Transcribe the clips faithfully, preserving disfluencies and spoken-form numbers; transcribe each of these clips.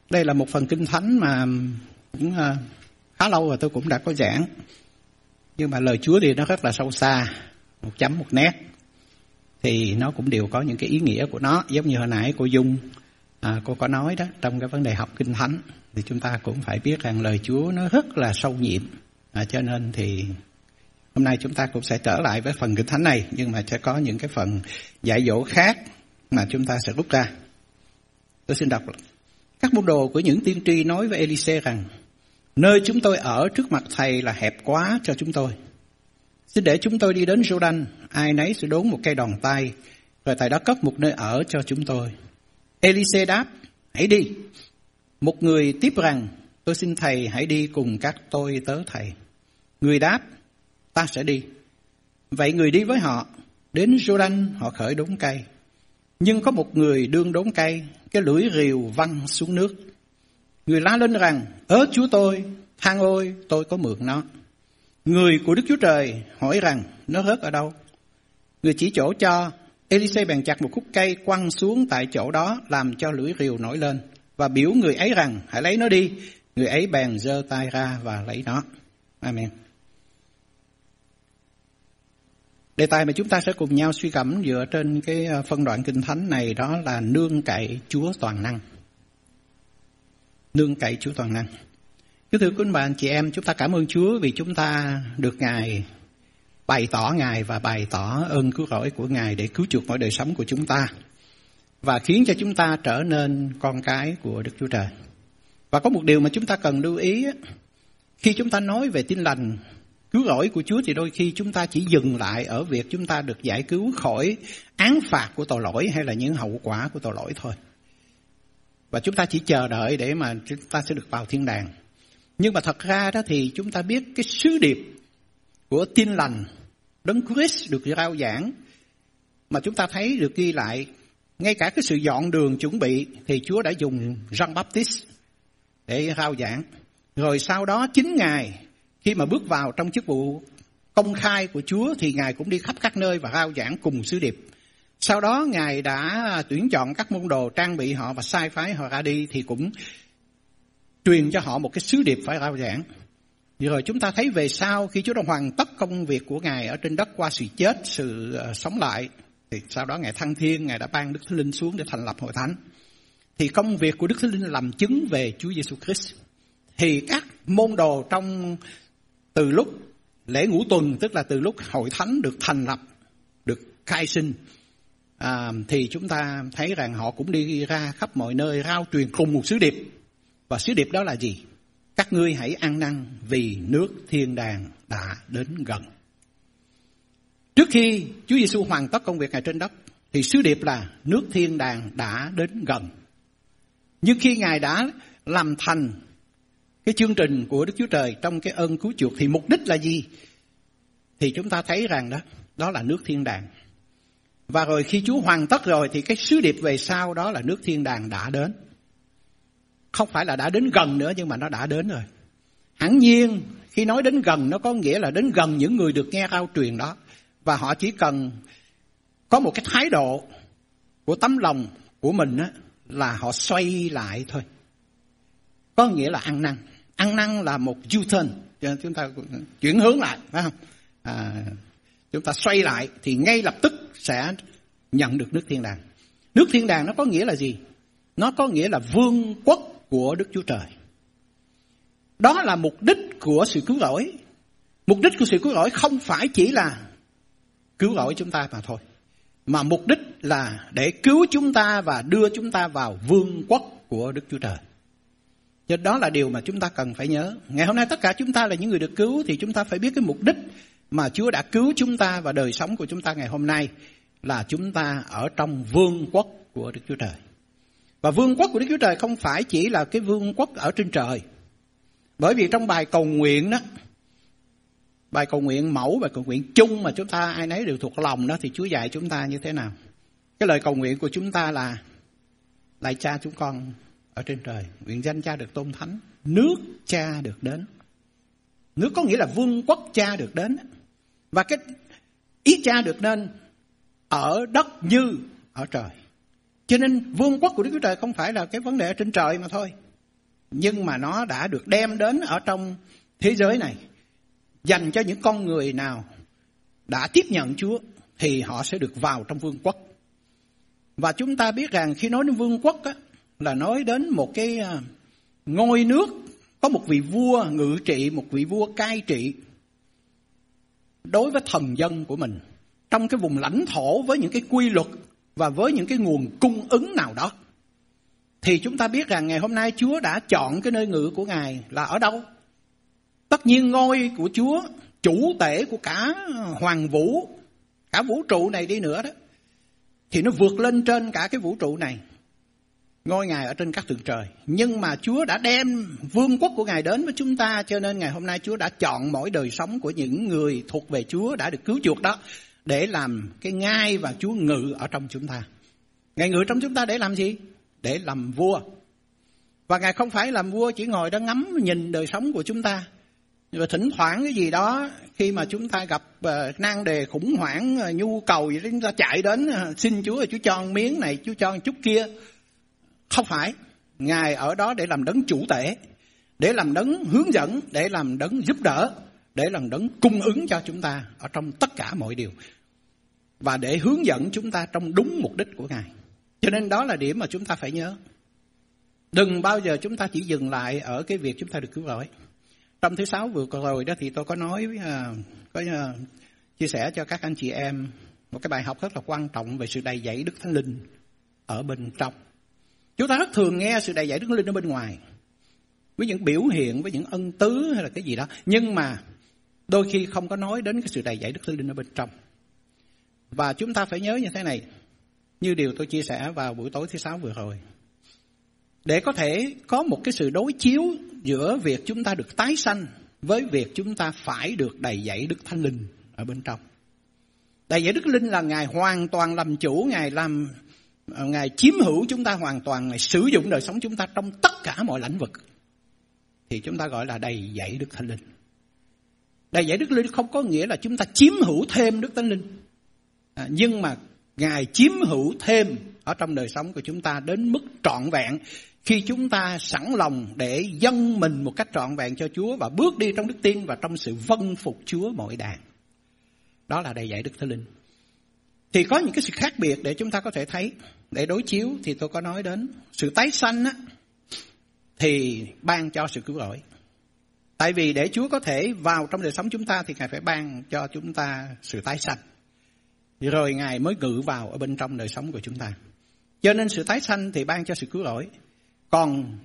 Đây là một phần kinh thánh mà cũng uh, khá lâu rồi tôi cũng đã có giảng. Nhưng mà lời Chúa thì nó rất là sâu xa, một chấm một nét. Thì nó cũng đều có những cái ý nghĩa của nó. Giống như hồi nãy cô Dung, à, cô có nói đó, trong cái vấn đề học kinh thánh. Thì chúng ta cũng phải biết rằng lời Chúa nó rất là sâu nhiệm. À, cho nên thì hôm nay chúng ta cũng sẽ trở lại với phần kinh thánh này. Nhưng mà sẽ có những cái phần dạy dỗ khác mà chúng ta sẽ rút ra. Tôi xin đọc. Các môn đồ của những tiên tri nói với Elise rằng: nơi chúng tôi ở trước mặt thầy là hẹp quá cho chúng tôi. Xin để chúng tôi đi đến Jordan, ai nấy sẽ đốn một cây đòn tay, rồi tại đó cất một nơi ở cho chúng tôi. Elise đáp: hãy đi. Một người tiếp rằng: tôi xin thầy hãy đi cùng các tôi tớ thầy. Người đáp: ta sẽ đi. Vậy người đi với họ. Đến Jordan họ khởi đốn cây. Nhưng có một người đương đốn cây, cái lưỡi rìu văng xuống nước. Người la lên rằng: ớ Chúa tôi, than ôi, tôi có mượn nó. Người của Đức Chúa Trời hỏi rằng: nó rớt ở đâu? Người chỉ chỗ cho. Elise bèn chặt một khúc cây quăng xuống tại chỗ đó, làm cho lưỡi rìu nổi lên, và biểu người ấy rằng: hãy lấy nó đi. Người ấy bèn giơ tay ra và lấy nó. Amen. Đề tài mà chúng ta sẽ cùng nhau suy gẫm dựa trên cái phân đoạn kinh thánh này đó là nương cậy Chúa toàn năng. Nương cậy Chúa toàn năng. Kính thưa quý bà anh chị em, chúng ta cảm ơn Chúa vì chúng ta được Ngài bày tỏ Ngài và bày tỏ ơn cứu rỗi của Ngài để cứu chuộc mọi đời sống của chúng ta và khiến cho chúng ta trở nên con cái của Đức Chúa Trời. Và có một điều mà chúng ta cần lưu ý, khi chúng ta nói về tin lành cứu rỗi của Chúa thì đôi khi chúng ta chỉ dừng lại ở việc chúng ta được giải cứu khỏi án phạt của tội lỗi hay là những hậu quả của tội lỗi thôi. Và chúng ta chỉ chờ đợi để mà chúng ta sẽ được vào thiên đàng. Nhưng mà thật ra đó thì chúng ta biết cái sứ điệp của tin lành Đấng Christ được rao giảng mà chúng ta thấy được ghi lại, ngay cả cái sự dọn đường chuẩn bị thì Chúa đã dùng Gioan Baptist để rao giảng. Rồi sau đó chính Ngài khi mà bước vào trong chức vụ công khai của Chúa thì Ngài cũng đi khắp các nơi và rao giảng cùng sứ điệp. Sau đó Ngài đã tuyển chọn các môn đồ, trang bị họ và sai phái họ ra đi thì cũng truyền cho họ một cái sứ điệp phải rao giảng. Rồi chúng ta thấy về sau khi Chúa đã hoàn tất công việc của Ngài ở trên đất qua sự chết, sự uh, sống lại, thì sau đó Ngài thăng thiên, Ngài đã ban Đức Thánh Linh xuống để thành lập hội thánh. Thì công việc của Đức Thánh Linh làm chứng về Chúa Giêsu Christ. Thì các môn đồ trong từ lúc lễ ngũ tuần, tức là từ lúc hội thánh được thành lập, được khai sinh, à, thì chúng ta thấy rằng họ cũng đi ra khắp mọi nơi rao truyền cùng một sứ điệp. Và sứ điệp đó là gì? Các ngươi hãy ăn năn vì nước thiên đàng đã đến gần. Trước khi Chúa Giêsu hoàn tất công việc Ngài trên đất thì sứ điệp là nước thiên đàng đã đến gần. Nhưng khi Ngài đã làm thành cái chương trình của Đức Chúa Trời trong cái ơn cứu chuộc thì mục đích là gì? Thì chúng ta thấy rằng đó, đó là nước thiên đàng. Và rồi khi Chúa hoàn tất rồi thì cái sứ điệp về sau đó là nước thiên đàng đã đến. Không phải là đã đến gần nữa nhưng mà nó đã đến rồi. Hẳn nhiên khi nói đến gần nó có nghĩa là đến gần những người được nghe rao truyền đó. Và họ chỉ cần có một cái thái độ của tấm lòng của mình á, là họ xoay lại thôi. Có nghĩa là ăn năn. Ăn năn là một U-turn, chúng ta chuyển hướng lại, phải không? À, chúng ta xoay lại thì ngay lập tức sẽ nhận được nước thiên đàng. Nước thiên đàng nó có nghĩa là gì? Nó có nghĩa là vương quốc của Đức Chúa Trời. Đó là mục đích của sự cứu rỗi. Mục đích của sự cứu rỗi không phải chỉ là cứu rỗi chúng ta mà thôi, mà mục đích là để cứu chúng ta và đưa chúng ta vào vương quốc của Đức Chúa Trời. Cho đó là điều mà chúng ta cần phải nhớ. Ngày hôm nay tất cả chúng ta là những người được cứu thì chúng ta phải biết cái mục đích mà Chúa đã cứu chúng ta và đời sống của chúng ta ngày hôm nay là chúng ta ở trong vương quốc của Đức Chúa Trời. Và vương quốc của Đức Chúa Trời không phải chỉ là cái vương quốc ở trên trời. Bởi vì trong bài cầu nguyện đó, bài cầu nguyện mẫu, bài cầu nguyện chung mà chúng ta ai nấy đều thuộc lòng đó thì Chúa dạy chúng ta như thế nào? Cái lời cầu nguyện của chúng ta là: lạy Cha chúng con ở trên trời, nguyện danh Cha được tôn thánh, nước Cha được đến. Nước có nghĩa là vương quốc Cha được đến. Và cái ý Cha được nên ở đất như ở trời. Cho nên vương quốc của Đức Chúa Trời không phải là cái vấn đề ở trên trời mà thôi, nhưng mà nó đã được đem đến ở trong thế giới này, dành cho những con người nào đã tiếp nhận Chúa thì họ sẽ được vào trong vương quốc. Và chúng ta biết rằng khi nói đến vương quốc á, là nói đến một cái ngôi nước, có một vị vua ngự trị, một vị vua cai trị đối với thần dân của mình trong cái vùng lãnh thổ với những cái quy luật và với những cái nguồn cung ứng nào đó. Thì chúng ta biết rằng ngày hôm nay Chúa đã chọn cái nơi ngự của Ngài là ở đâu? Tất nhiên ngôi của Chúa, chủ tể của cả hoàng vũ, cả vũ trụ này đi nữa đó, thì nó vượt lên trên cả cái vũ trụ này. Ngôi Ngài ở trên các tầng trời. Nhưng mà Chúa đã đem vương quốc của Ngài đến với chúng ta, cho nên ngày hôm nay Chúa đã chọn mỗi đời sống của những người thuộc về Chúa đã được cứu chuộc đó để làm cái ngai và Chúa ngự ở trong chúng ta. Ngài ngự trong chúng ta để làm gì? Để làm vua. Và Ngài không phải làm vua chỉ ngồi đó ngắm nhìn đời sống của chúng ta. Và thỉnh thoảng cái gì đó khi mà chúng ta gặp uh, nan đề khủng hoảng, uh, nhu cầu gì đó, chúng ta chạy đến uh, xin Chúa, Chúa cho một miếng này, Chúa cho một chút kia. Không phải. Ngài ở đó để làm đấng chủ tể, để làm đấng hướng dẫn, để làm đấng giúp đỡ, để làm đấng cung ứng cho chúng ta ở trong tất cả mọi điều. Và để hướng dẫn chúng ta trong đúng mục đích của Ngài. Cho nên đó là điểm mà chúng ta phải nhớ. Đừng bao giờ chúng ta chỉ dừng lại ở cái việc chúng ta được cứu rỗi. Trong thứ sáu vừa rồi đó thì tôi có nói, uh, có uh, chia sẻ cho các anh chị em một cái bài học rất là quan trọng về sự đầy dẫy Đức Thánh Linh ở bên trong. Chúng ta rất thường nghe sự đầy dẫy Đức Thánh Linh ở bên ngoài, với những biểu hiện, với những ân tứ hay là cái gì đó. Nhưng mà đôi khi không có nói đến cái sự đầy dẫy Đức Thánh Linh ở bên trong. Và chúng ta phải nhớ như thế này, như điều tôi chia sẻ vào buổi tối thứ sáu vừa rồi. Để có thể có một cái sự đối chiếu giữa việc chúng ta được tái sanh với việc chúng ta phải được đầy dẫy Đức Thánh Linh ở bên trong. Đầy dẫy Đức Thánh Linh là Ngài hoàn toàn làm chủ, Ngài làm Ngài chiếm hữu chúng ta hoàn toàn, Ngài sử dụng đời sống chúng ta trong tất cả mọi lĩnh vực. Thì chúng ta gọi là đầy dẫy Đức Thánh Linh. Đầy dẫy Đức Thánh Linh không có nghĩa là chúng ta chiếm hữu thêm Đức Thánh Linh. À, nhưng mà Ngài chiếm hữu thêm ở trong đời sống của chúng ta đến mức trọn vẹn khi chúng ta sẵn lòng để dâng mình một cách trọn vẹn cho Chúa và bước đi trong đức tin và trong sự vâng phục Chúa mọi đàn. Đó là đầy dẫy Đức Thánh Linh. Thì có những cái sự khác biệt để chúng ta có thể thấy, để đối chiếu thì tôi có nói đến sự tái sanh á, thì ban cho sự cứu rỗi. Tại vì để Chúa có thể vào trong đời sống chúng ta thì Ngài phải ban cho chúng ta sự tái sanh. Rồi Ngài mới ngự vào ở bên trong đời sống của chúng ta. Cho nên sự tái sanh thì ban cho sự cứu rỗi. Còn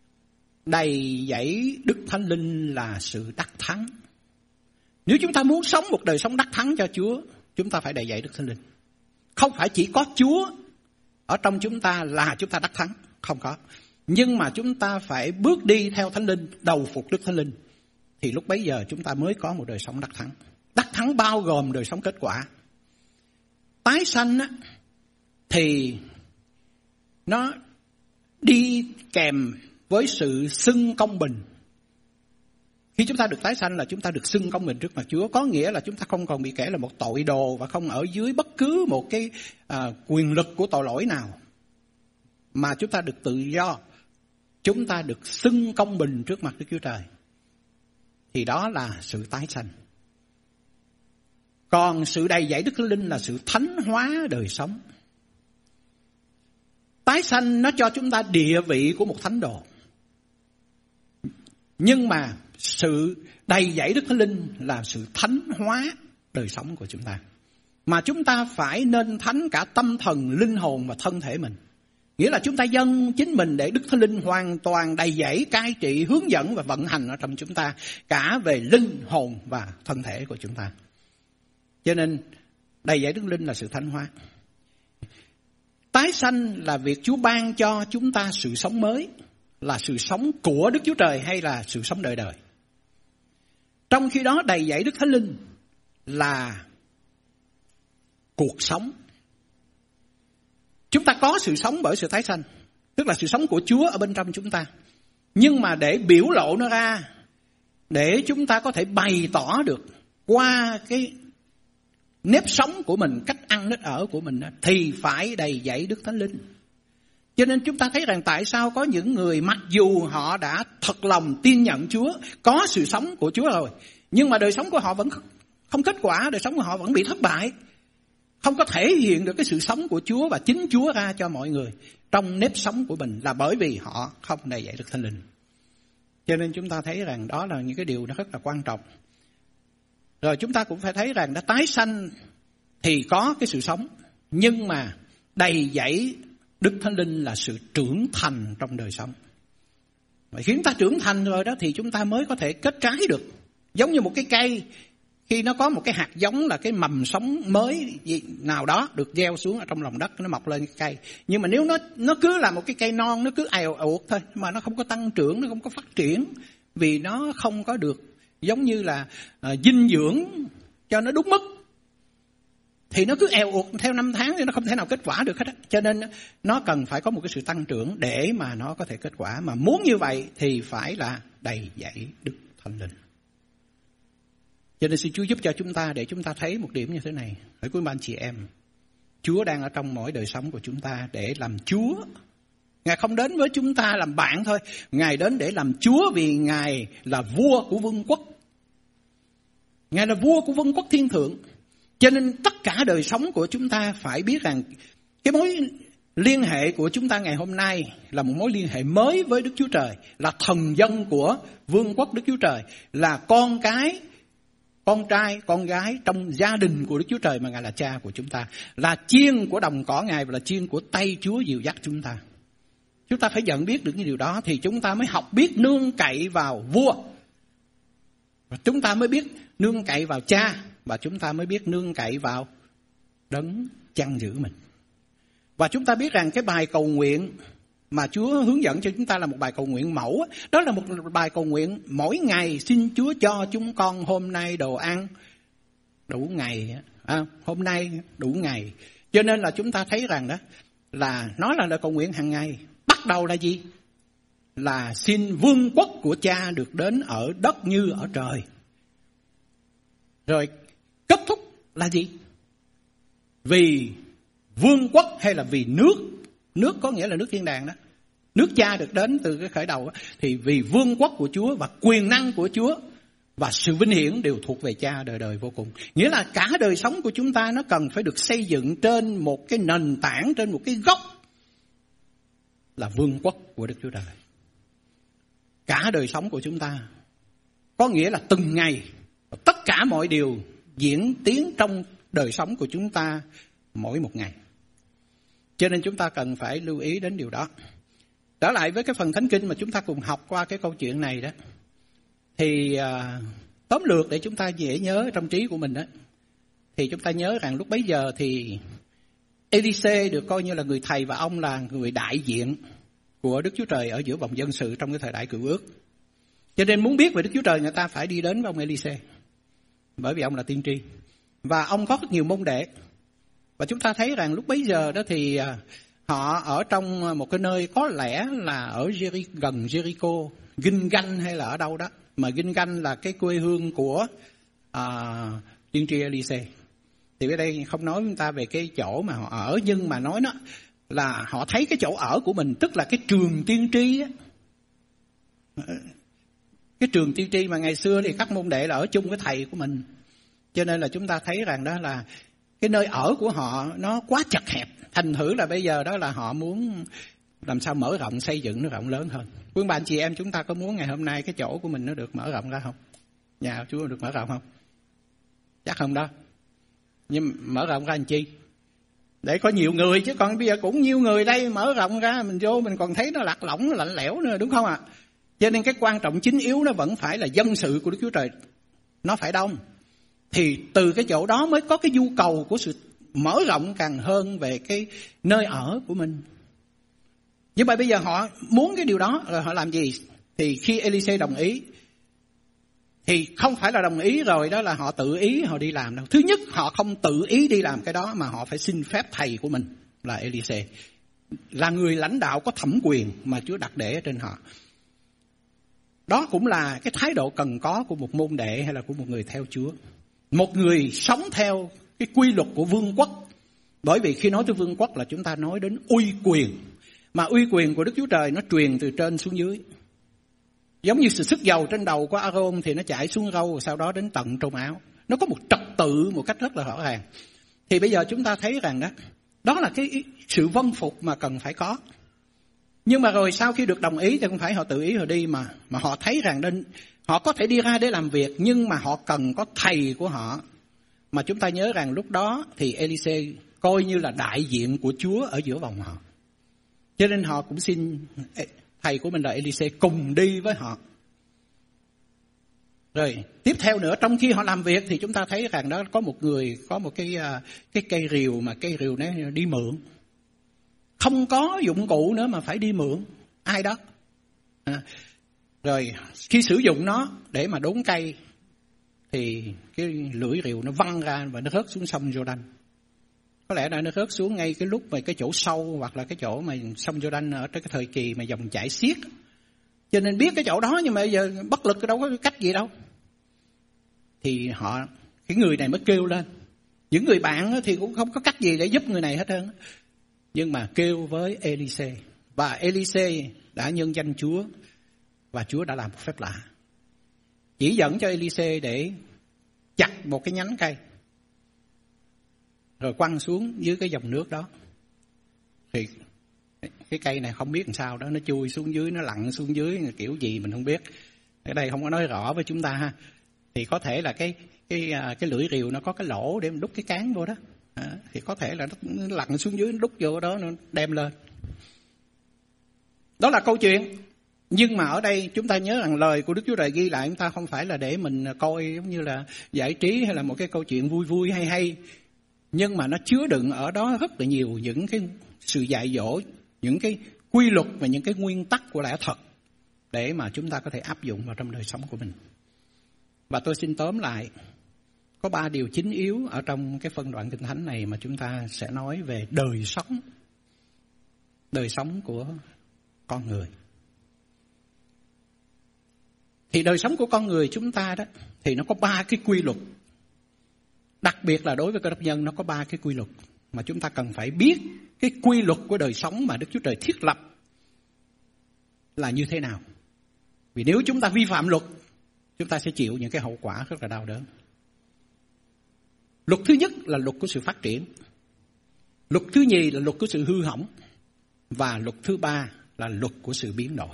đầy dẫy Đức Thánh Linh là sự đắc thắng. Nếu chúng ta muốn sống một đời sống đắc thắng cho Chúa, chúng ta phải đầy dẫy Đức Thánh Linh. Không phải chỉ có Chúa ở trong chúng ta là chúng ta đắc thắng. Không có. Nhưng mà chúng ta phải bước đi theo Thánh Linh, đầu phục Đức Thánh Linh. Thì lúc bấy giờ chúng ta mới có một đời sống đắc thắng. Đắc thắng bao gồm đời sống kết quả. Tái sanh á, thì nó đi kèm với sự xưng công bình. Khi chúng ta được tái sanh là chúng ta được xưng công bình trước mặt Chúa. Có nghĩa là chúng ta không còn bị kể là một tội đồ và không ở dưới bất cứ một cái à, quyền lực của tội lỗi nào. Mà chúng ta được tự do. Chúng ta được xưng công bình trước mặt Đức Chúa Trời. Thì đó là sự tái sanh. Còn sự đầy dẫy Đức Thánh Linh là sự thánh hóa đời sống. Tái sanh nó cho chúng ta địa vị của một thánh đồ. Nhưng mà sự đầy dẫy Đức Thánh Linh là sự thánh hóa đời sống của chúng ta. Mà chúng ta phải nên thánh cả tâm thần, linh hồn và thân thể mình. Nghĩa là chúng ta dâng chính mình để Đức Thánh Linh hoàn toàn đầy dẫy, cai trị, hướng dẫn và vận hành ở trong chúng ta. Cả về linh hồn và thân thể của chúng ta. Cho nên đầy dẫy Đức Linh là sự thánh hóa. Tái sanh là việc Chúa ban cho chúng ta sự sống mới. Là sự sống của Đức Chúa Trời hay là sự sống đời đời. Trong khi đó đầy dẫy Đức Thánh Linh là cuộc sống. Chúng ta có sự sống bởi sự tái sanh. Tức là sự sống của Chúa ở bên trong chúng ta. Nhưng mà để biểu lộ nó ra, để chúng ta có thể bày tỏ được qua cái nếp sống của mình, cách ăn nếp ở của mình, thì phải đầy dẫy Đức Thánh Linh. Cho nên chúng ta thấy rằng tại sao có những người mặc dù họ đã thật lòng tin nhận Chúa, có sự sống của Chúa rồi, nhưng mà đời sống của họ vẫn không kết quả, đời sống của họ vẫn bị thất bại. Không có thể hiện được cái sự sống của Chúa và chính Chúa ra cho mọi người trong nếp sống của mình, là bởi vì họ không đầy dạy được Thánh Linh. Cho nên chúng ta thấy rằng đó là những cái điều nó rất là quan trọng. Rồi chúng ta cũng phải thấy rằng đã tái sanh thì có cái sự sống, nhưng mà đầy dẫy Đức Thánh Linh là sự trưởng thành trong đời sống. Và khi chúng ta trưởng thành rồi đó thì chúng ta mới có thể kết trái được. Giống như một cái cây, khi nó có một cái hạt giống là cái mầm sống mới nào đó được gieo xuống ở trong lòng đất, nó mọc lên cái cây. Nhưng mà nếu nó nó cứ là một cái cây non, nó cứ ào ột thôi, mà nó không có tăng trưởng, nó không có phát triển, vì nó không có được giống như là uh, dinh dưỡng cho nó đúng mức, thì nó cứ eo uột theo năm tháng thì nó không thể nào kết quả được hết á. Cho nên nó cần phải có một cái sự tăng trưởng để mà nó có thể kết quả. Mà muốn như vậy thì phải là đầy dẫy Đức Thánh Linh. Cho nên xin Chúa giúp cho chúng ta để chúng ta thấy một điểm như thế này. Hỡi quý anh chị em, Chúa đang ở trong mỗi đời sống của chúng ta để làm Chúa. Ngài không đến với chúng ta làm bạn thôi, Ngài đến để làm Chúa, vì Ngài là vua của vương quốc. Ngài là vua của vương quốc thiên thượng. Cho nên tất cả đời sống của chúng ta phải biết rằng cái mối liên hệ của chúng ta ngày hôm nay là một mối liên hệ mới với Đức Chúa Trời, là thần dân của vương quốc Đức Chúa Trời, là con cái, con trai, con gái trong gia đình của Đức Chúa Trời mà Ngài là cha của chúng ta, là chiên của đồng cỏ Ngài và là chiên của tay Chúa dìu dắt chúng ta. Chúng ta phải nhận biết được cái điều đó thì chúng ta mới học biết nương cậy vào vua. Và chúng ta mới biết nương cậy vào cha, và chúng ta mới biết nương cậy vào đấng chăn giữ mình. Và chúng ta biết rằng cái bài cầu nguyện mà Chúa hướng dẫn cho chúng ta là một bài cầu nguyện mẫu. Đó là một bài cầu nguyện mỗi ngày: xin Chúa cho chúng con hôm nay đồ ăn đủ ngày. À, hôm nay đủ ngày. Cho nên là chúng ta thấy rằng đó là nó là lời cầu nguyện hàng ngày. Bắt đầu là gì? Là xin vương quốc của cha được đến ở đất như ở trời. Rồi kết thúc là gì? Vì vương quốc hay là vì nước. Nước có nghĩa là nước thiên đàng đó. Nước cha được đến từ cái khởi đầu đó. Thì vì vương quốc của Chúa và quyền năng của Chúa và sự vinh hiển đều thuộc về cha đời đời vô cùng. Nghĩa là cả đời sống của chúng ta nó cần phải được xây dựng trên một cái nền tảng, trên một cái gốc là vương quốc của Đức Chúa Trời. Cả đời sống của chúng ta có nghĩa là từng ngày, tất cả mọi điều diễn tiến trong đời sống của chúng ta mỗi một ngày. Cho nên chúng ta cần phải lưu ý đến điều đó. Trở lại với cái phần Thánh Kinh mà chúng ta cùng học qua cái câu chuyện này đó, thì uh, tóm lược để chúng ta dễ nhớ trong trí của mình đó, thì chúng ta nhớ rằng lúc bấy giờ thì Ê-li-xê được coi như là người thầy, và ông là người đại diện của Đức Chúa Trời ở giữa vòng dân sự trong cái thời đại Cựu Ước. Cho nên muốn biết về Đức Chúa Trời, người ta phải đi đến với ông Ê-li-xê, bởi vì ông là tiên tri và ông có rất nhiều môn đệ. Và chúng ta thấy rằng lúc bấy giờ đó thì họ ở trong một cái nơi có lẽ là ở Jeri, gần Jericho, Ginh-ganh hay là ở đâu đó, mà Ginh-ganh là cái quê hương của à, tiên tri Ê-li-xê. Thì ở đây không nói chúng ta về cái chỗ mà họ ở, nhưng mà nói nó là họ thấy cái chỗ ở của mình, tức là cái trường tiên tri á. Cái trường tiên tri mà ngày xưa thì các môn đệ là ở chung với thầy của mình. Cho nên là chúng ta thấy rằng đó là cái nơi ở của họ nó quá chật hẹp. Thành thử là bây giờ đó là họ muốn làm sao mở rộng, xây dựng nó rộng lớn hơn. Quý bạn chị em, chúng ta có muốn ngày hôm nay cái chỗ của mình nó được mở rộng ra không? Nhà Chúa được mở rộng không? Chắc không đó. Nhưng mở rộng ra làm chi? Để có nhiều người, chứ còn bây giờ cũng nhiều người đây, mở rộng ra mình vô mình còn thấy nó lạc lõng, nó lạnh lẽo nữa, đúng không ạ? À? Cho nên cái quan trọng chính yếu nó vẫn phải là dân sự của Đức Chúa Trời, nó phải đông. Thì từ cái chỗ đó mới có cái nhu cầu của sự mở rộng càng hơn về cái nơi ở của mình. Nhưng mà bây giờ họ muốn cái điều đó, rồi họ làm gì? Thì khi Ê-li-xê đồng ý, thì không phải là đồng ý rồi đó là họ tự ý họ đi làm đâu. Thứ nhất, họ không tự ý đi làm cái đó, mà họ phải xin phép thầy của mình là Ê-li-xê, là người lãnh đạo có thẩm quyền mà Chúa đặt để ở trên họ. Đó cũng là cái thái độ cần có của một môn đệ hay là của một người theo Chúa. Một người sống theo cái quy luật của vương quốc. Bởi vì khi nói tới vương quốc là chúng ta nói đến uy quyền. Mà uy quyền của Đức Chúa Trời nó truyền từ trên xuống dưới. Giống như sự sức dầu trên đầu của Aaron thì nó chảy xuống râu, sau đó đến tận trong áo. Nó có một trật tự một cách rất là rõ ràng. Thì bây giờ chúng ta thấy rằng đó, đó là cái sự vâng phục mà cần phải có. Nhưng mà rồi sau khi được đồng ý thì không phải họ tự ý họ đi, mà mà họ thấy rằng nên họ có thể đi ra để làm việc, nhưng mà họ cần có thầy của họ. Mà chúng ta nhớ rằng lúc đó thì Elise coi như là đại diện của Chúa ở giữa vòng họ. Cho nên họ cũng xin thầy của mình là Elise cùng đi với họ. Rồi tiếp theo nữa, trong khi họ làm việc thì chúng ta thấy rằng đó có một người có một cái cái cây rìu, mà cây rìu này đi mượn, không có dụng cụ nữa mà phải đi mượn ai đó. À, rồi khi sử dụng nó để mà đốn cây thì cái lưỡi rìu nó văng ra và nó rớt xuống sông Giô-đanh. Có lẽ là nó rớt xuống ngay cái lúc mà cái chỗ sâu, hoặc là cái chỗ mà sông Giô-đanh ở cái thời kỳ mà dòng chảy xiết. Cho nên biết cái chỗ đó, nhưng mà bây giờ bất lực, đâu có cách gì đâu. Thì họ, cái người này mới kêu lên. Những người bạn thì cũng không có cách gì để giúp người này hết trơn. Nhưng mà kêu với Elise. Và Elise đã nhân danh Chúa. Và Chúa đã làm một phép lạ. Chỉ dẫn cho Elise để chặt một cái nhánh cây, rồi quăng xuống dưới cái dòng nước đó. Thì cái cây này không biết làm sao đó, nó chui xuống dưới, nó lặn xuống dưới kiểu gì mình không biết. Ở đây không có nói rõ với chúng ta ha. Thì có thể là cái cái cái lưỡi rìu nó có cái lỗ để mình đút cái cán vô đó. À, thì có thể là nó, nó lặn xuống dưới, nó đút vô đó, nó đem lên. Đó là câu chuyện. Nhưng mà ở đây chúng ta nhớ rằng lời của Đức Chúa Trời ghi lại chúng ta không phải là để mình coi giống như là giải trí hay là một cái câu chuyện vui vui hay hay. Nhưng mà nó chứa đựng ở đó rất là nhiều những cái sự dạy dỗ, những cái quy luật và những cái nguyên tắc của lẽ thật để mà chúng ta có thể áp dụng vào trong đời sống của mình. Và tôi xin tóm lại, có ba điều chính yếu ở trong cái phân đoạn Kinh Thánh này mà chúng ta sẽ nói về đời sống, đời sống của con người. Thì đời sống của con người chúng ta đó, thì nó có ba cái quy luật. Đặc biệt là đối với cơ đốc nhân, nó có ba cái quy luật mà chúng ta cần phải biết cái quy luật của đời sống mà Đức Chúa Trời thiết lập là như thế nào. Vì nếu chúng ta vi phạm luật, chúng ta sẽ chịu những cái hậu quả rất là đau đớn. Luật thứ nhất là luật của sự phát triển. Luật thứ nhì là luật của sự hư hỏng. Và luật thứ ba là luật của sự biến đổi.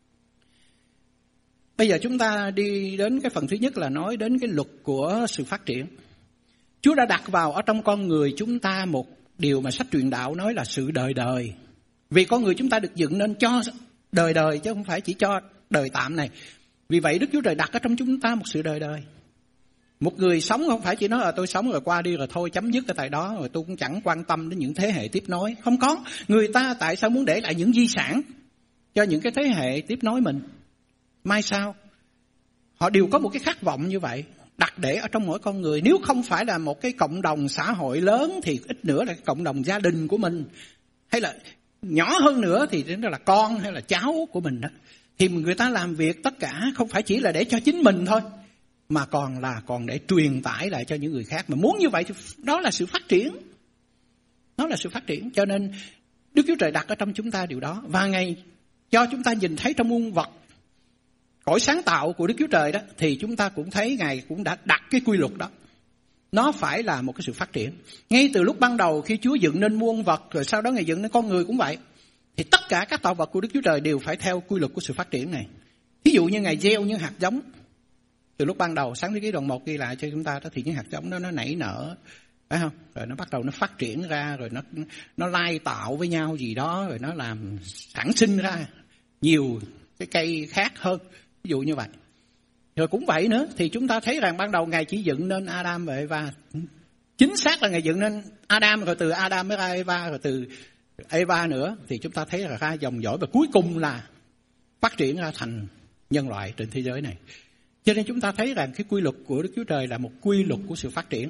Bây giờ chúng ta đi đến cái phần thứ nhất là nói đến cái luật của sự phát triển. Chúa đã đặt vào ở trong con người chúng ta một điều mà sách truyền đạo nói là sự đời đời. Vì con người chúng ta được dựng nên cho đời đời chứ không phải chỉ cho đời tạm này. Vì vậy Đức Chúa Trời đặt ở trong chúng ta một sự đời đời. Một người sống không phải chỉ nói là tôi sống rồi qua đi rồi thôi chấm dứt ở tại đó, rồi tôi cũng chẳng quan tâm đến những thế hệ tiếp nối. Không có. Người ta tại sao muốn để lại những di sản cho những cái thế hệ tiếp nối mình? Mai sau họ đều có một cái khát vọng như vậy, đặt để ở trong mỗi con người. Nếu không phải là một cái cộng đồng xã hội lớn thì ít nữa là cái cộng đồng gia đình của mình, hay là nhỏ hơn nữa thì đó là con hay là cháu của mình đó. Thì người ta làm việc tất cả không phải chỉ là để cho chính mình thôi, mà còn là còn để truyền tải lại cho những người khác. Mà muốn như vậy thì đó là sự phát triển. Đó là sự phát triển. Cho nên Đức Chúa Trời đặt ở trong chúng ta điều đó. Và Ngài cho chúng ta nhìn thấy trong muôn vật, cõi sáng tạo của Đức Chúa Trời đó, thì chúng ta cũng thấy Ngài cũng đã đặt cái quy luật đó. Nó phải là một cái sự phát triển. Ngay từ lúc ban đầu khi Chúa dựng nên muôn vật, rồi sau đó Ngài dựng nên con người cũng vậy. Thì tất cả các tạo vật của Đức Chúa Trời đều phải theo quy luật của sự phát triển này. Ví dụ như Ngài gieo những hạt giống. Từ lúc ban đầu, Sáng thế ký đoạn một ghi lại cho chúng ta đó, thì những hạt giống đó nó nảy nở, phải không? Rồi nó bắt đầu nó phát triển ra, rồi nó nó lai tạo với nhau gì đó, rồi nó làm sản sinh ra nhiều cái cây khác hơn. Ví dụ như vậy. Rồi cũng vậy nữa, thì chúng ta thấy rằng ban đầu Ngài chỉ dựng nên Adam và Eva. Chính xác là Ngài dựng nên Adam, rồi từ Adam mới ra Eva, rồi từ Eva nữa thì chúng ta thấy là ra dòng dõi, và cuối cùng là phát triển ra thành nhân loại trên thế giới này. Cho nên chúng ta thấy rằng cái quy luật của Đức Chúa Trời là một quy luật của sự phát triển.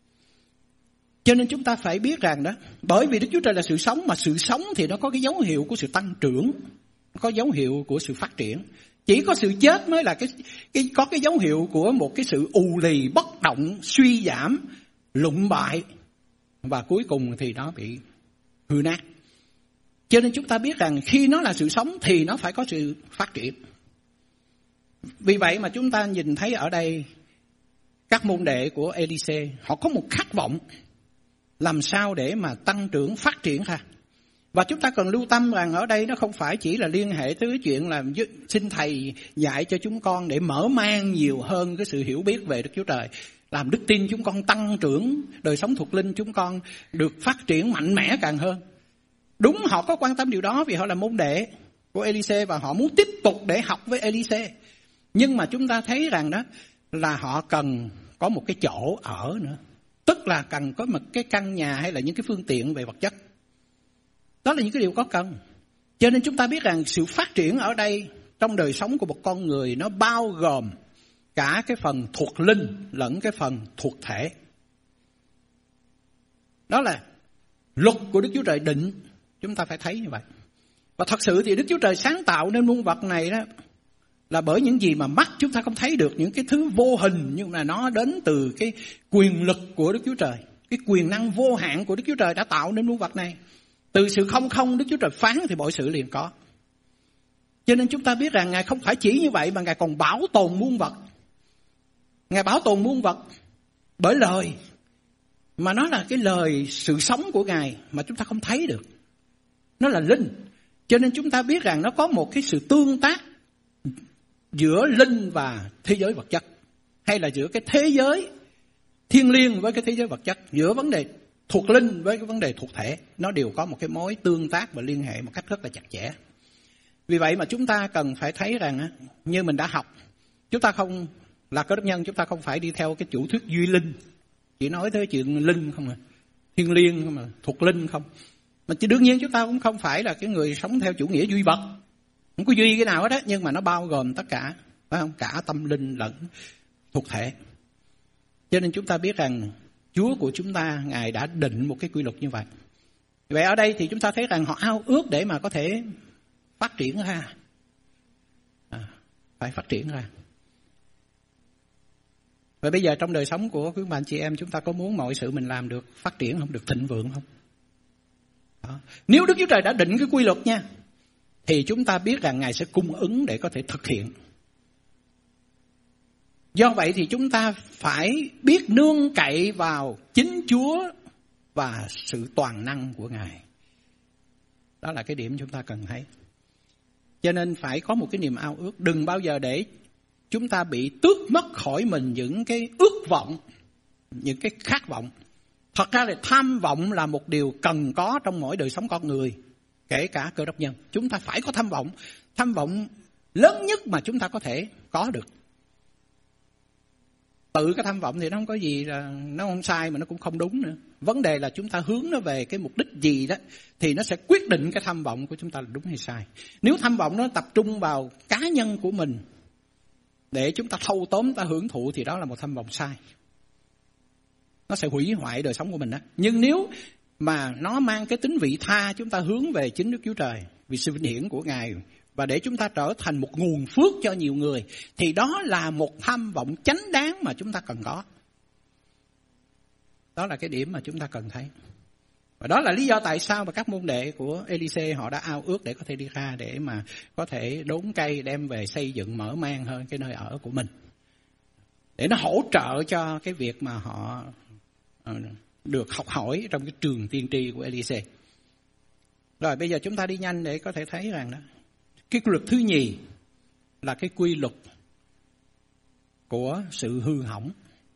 Cho nên chúng ta phải biết rằng đó, bởi vì Đức Chúa Trời là sự sống, mà sự sống thì nó có cái dấu hiệu của sự tăng trưởng, có dấu hiệu của sự phát triển. Chỉ có sự chết mới là cái, cái có cái dấu hiệu của một cái sự ù lì, bất động, suy giảm, lụng bại, và cuối cùng thì nó bị hư nát. Cho nên chúng ta biết rằng khi nó là sự sống thì nó phải có sự phát triển. Vì vậy mà chúng ta nhìn thấy ở đây các môn đệ của Elysee, họ có một khát vọng làm sao để mà tăng trưởng phát triển ra. Và chúng ta cần lưu tâm rằng ở đây nó không phải chỉ là liên hệ tới cái chuyện là xin thầy dạy cho chúng con để mở mang nhiều hơn cái sự hiểu biết về Đức Chúa Trời, làm đức tin chúng con tăng trưởng, đời sống thuộc linh chúng con được phát triển mạnh mẽ càng hơn. Đúng, họ có quan tâm điều đó vì họ là môn đệ của Elysee và họ muốn tiếp tục để học với Elysee. Nhưng mà chúng ta thấy rằng đó là họ cần có một cái chỗ ở nữa, tức là cần có một cái căn nhà hay là những cái phương tiện về vật chất. Đó là những cái điều có cần. Cho nên chúng ta biết rằng sự phát triển ở đây trong đời sống của một con người nó bao gồm cả cái phần thuộc linh lẫn cái phần thuộc thể. Đó là luật của Đức Chúa Trời định, chúng ta phải thấy như vậy. Và thật sự thì Đức Chúa Trời sáng tạo nên muôn vật này đó là bởi những gì mà mắt chúng ta không thấy được, những cái thứ vô hình, nhưng mà nó đến từ cái quyền lực của Đức Chúa Trời, cái quyền năng vô hạn của Đức Chúa Trời đã tạo nên muôn vật này. Từ sự không không Đức Chúa Trời phán thì mọi sự liền có. Cho nên chúng ta biết rằng Ngài không phải chỉ như vậy mà Ngài còn bảo tồn muôn vật. Ngài bảo tồn muôn vật bởi lời, mà nó là cái lời sự sống của Ngài mà chúng ta không thấy được. Nó là linh. Cho nên chúng ta biết rằng nó có một cái sự tương tác giữa linh và thế giới vật chất, hay là giữa cái thế giới thiên liêng với cái thế giới vật chất, giữa vấn đề thuộc linh với cái vấn đề thuộc thể. Nó đều có một cái mối tương tác và liên hệ một cách rất là chặt chẽ. Vì vậy mà chúng ta cần phải thấy rằng như mình đã học, chúng ta không là Cơ Đốc nhân, chúng ta không phải đi theo cái chủ thuyết duy linh, chỉ nói tới chuyện linh không à, thiên liêng không à, thuộc linh không. Mà chứ đương nhiên chúng ta cũng không phải là cái người sống theo chủ nghĩa duy vật, không có duy cái nào hết á, nhưng mà nó bao gồm tất cả, phải không? Cả tâm linh lẫn thuộc thể. Cho nên chúng ta biết rằng Chúa của chúng ta, Ngài đã định một cái quy luật như vậy. Vậy ở đây thì chúng ta thấy rằng họ ao ước để mà có thể phát triển ra, à, phải phát triển ra. Và bây giờ trong đời sống của quý bạn chị em, chúng ta có muốn mọi sự mình làm được phát triển không, được thịnh vượng không? Đó. Nếu Đức Chúa Trời đã định cái quy luật nha, thì chúng ta biết rằng Ngài sẽ cung ứng để có thể thực hiện. Do vậy thì chúng ta phải biết nương cậy vào chính Chúa và sự toàn năng của Ngài. Đó là cái điểm chúng ta cần thấy. Cho nên phải có một cái niềm ao ước. Đừng bao giờ để chúng ta bị tước mất khỏi mình những cái ước vọng, những cái khát vọng. Thật ra là tham vọng là một điều cần có trong mỗi đời sống con người, kể cả Cơ Đốc nhân. Chúng ta phải có tham vọng. Tham vọng lớn nhất mà chúng ta có thể có được. Tự cái tham vọng thì nó không có gì là nó không sai mà nó cũng không đúng nữa. Vấn đề là chúng ta hướng nó về cái mục đích gì đó thì nó sẽ quyết định cái tham vọng của chúng ta là đúng hay sai. Nếu tham vọng nó tập trung vào cá nhân của mình để chúng ta thâu tóm, ta hưởng thụ thì đó là một tham vọng sai. Nó sẽ hủy hoại đời sống của mình đó. Nhưng nếu mà nó mang cái tính vị tha, chúng ta hướng về chính Đức Chúa Trời vì sự vinh hiển của Ngài và để chúng ta trở thành một nguồn phước cho nhiều người, thì đó là một tham vọng chánh đáng mà chúng ta cần có. Đó là cái điểm mà chúng ta cần thấy. Và đó là lý do tại sao mà các môn đệ của Elysee họ đã ao ước để có thể đi ra, để mà có thể đốn cây đem về xây dựng mở mang hơn cái nơi ở của mình, để nó hỗ trợ cho cái việc mà họ được học hỏi trong cái trường tiên tri của Elysee. Rồi bây giờ chúng ta đi nhanh để có thể thấy rằng đó, cái quy luật thứ nhì là cái quy luật của sự hư hỏng.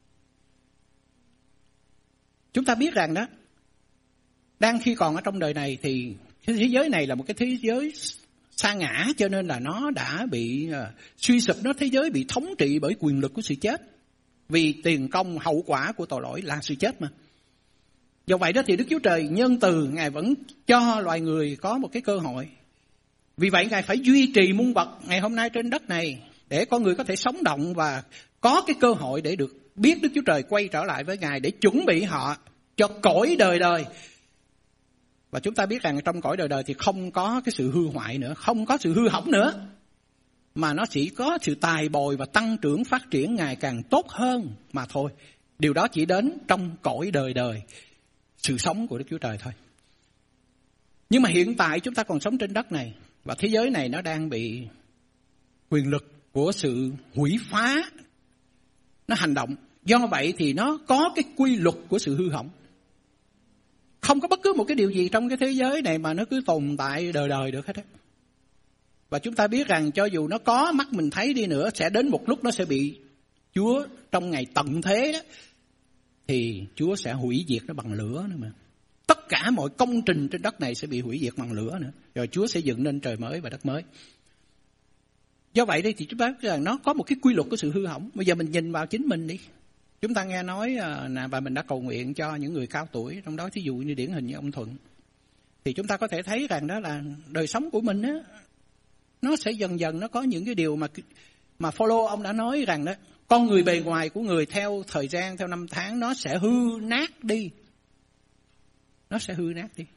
Chúng ta biết rằng đó, đang khi còn ở trong đời này thì cái thế giới này là một cái thế giới sa ngã, cho nên là nó đã bị uh, suy sụp, nó thế giới bị thống trị bởi quyền lực của sự chết. Vì tiền công hậu quả của tội lỗi là sự chết mà. Do vậy đó thì Đức Chúa Trời nhân từ, Ngài vẫn cho loài người có một cái cơ hội. Vì vậy Ngài phải duy trì muôn vật ngày hôm nay trên đất này để con người có thể sống động và có cái cơ hội để được biết Đức Chúa Trời quay trở lại với Ngài, để chuẩn bị họ cho cõi đời đời. Và chúng ta biết rằng trong cõi đời đời thì không có cái sự hư hoại nữa, không có sự hư hỏng nữa, mà nó chỉ có sự tài bồi và tăng trưởng phát triển ngày càng tốt hơn mà thôi. Điều đó chỉ đến trong cõi đời đời, sự sống của Đức Chúa Trời thôi. Nhưng mà hiện tại chúng ta còn sống trên đất này, và thế giới này nó đang bị quyền lực của sự hủy phá nó hành động. Do vậy thì nó có cái quy luật của sự hư hỏng. Không có bất cứ một cái điều gì trong cái thế giới này mà nó cứ tồn tại đời đời được hết á. Và chúng ta biết rằng cho dù nó có mắt mình thấy đi nữa, sẽ đến một lúc nó sẽ bị Chúa trong ngày tận thế đó, thì Chúa sẽ hủy diệt nó bằng lửa nữa mà. Tất cả mọi công trình trên đất này sẽ bị hủy diệt bằng lửa nữa. Rồi Chúa sẽ dựng nên trời mới và đất mới. Do vậy đây thì chúng ta biết rằng nó có một cái quy luật của sự hư hỏng. Bây giờ mình nhìn vào chính mình đi. Chúng ta nghe nói và mình đã cầu nguyện cho những người cao tuổi, trong đó thí dụ như điển hình như ông Thuận. Thì chúng ta có thể thấy rằng đó là đời sống của mình á, nó sẽ dần dần nó có những cái điều mà mà follow ông đã nói rằng đó, con người bề ngoài của người theo thời gian, theo năm tháng nó sẽ hư nát đi. Nó sẽ hư nát đi.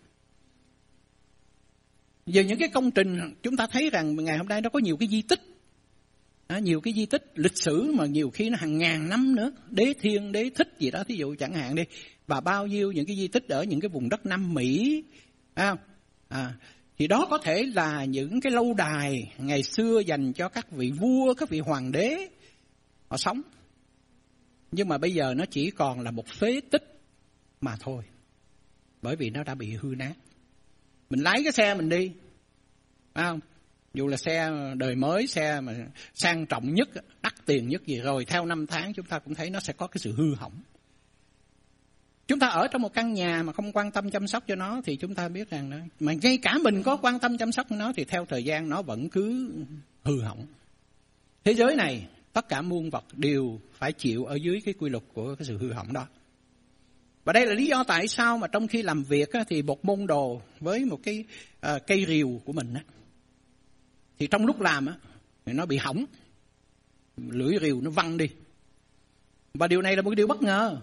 Giờ những cái công trình chúng ta thấy rằng ngày hôm nay nó có nhiều cái di tích, à, nhiều cái di tích lịch sử mà nhiều khi nó hàng ngàn năm nữa, đế thiên, đế thích gì đó thí dụ chẳng hạn đi, và bao nhiêu những cái di tích ở những cái vùng đất Nam Mỹ, à, à, thì đó có thể là những cái lâu đài ngày xưa dành cho các vị vua, các vị hoàng đế họ sống, nhưng mà bây giờ nó chỉ còn là một phế tích mà thôi, bởi vì nó đã bị hư nát. Mình lái cái xe mình đi, phải không? Dù là xe đời mới, xe mà sang trọng nhất, đắt tiền nhất gì rồi, theo năm tháng chúng ta cũng thấy nó sẽ có cái sự hư hỏng. Chúng ta ở trong một căn nhà mà không quan tâm chăm sóc cho nó thì chúng ta biết rằng đó, mà ngay cả mình có quan tâm chăm sóc cho nó thì theo thời gian nó vẫn cứ hư hỏng. Thế giới này, tất cả muôn vật đều phải chịu ở dưới cái quy luật của cái sự hư hỏng đó. Và đây là lý do tại sao mà trong khi làm việc á, thì một môn đồ với một cái uh, cây rìu của mình á, thì trong lúc làm á, thì nó bị hỏng, lưỡi rìu nó văng đi. Và điều này là một cái điều bất ngờ.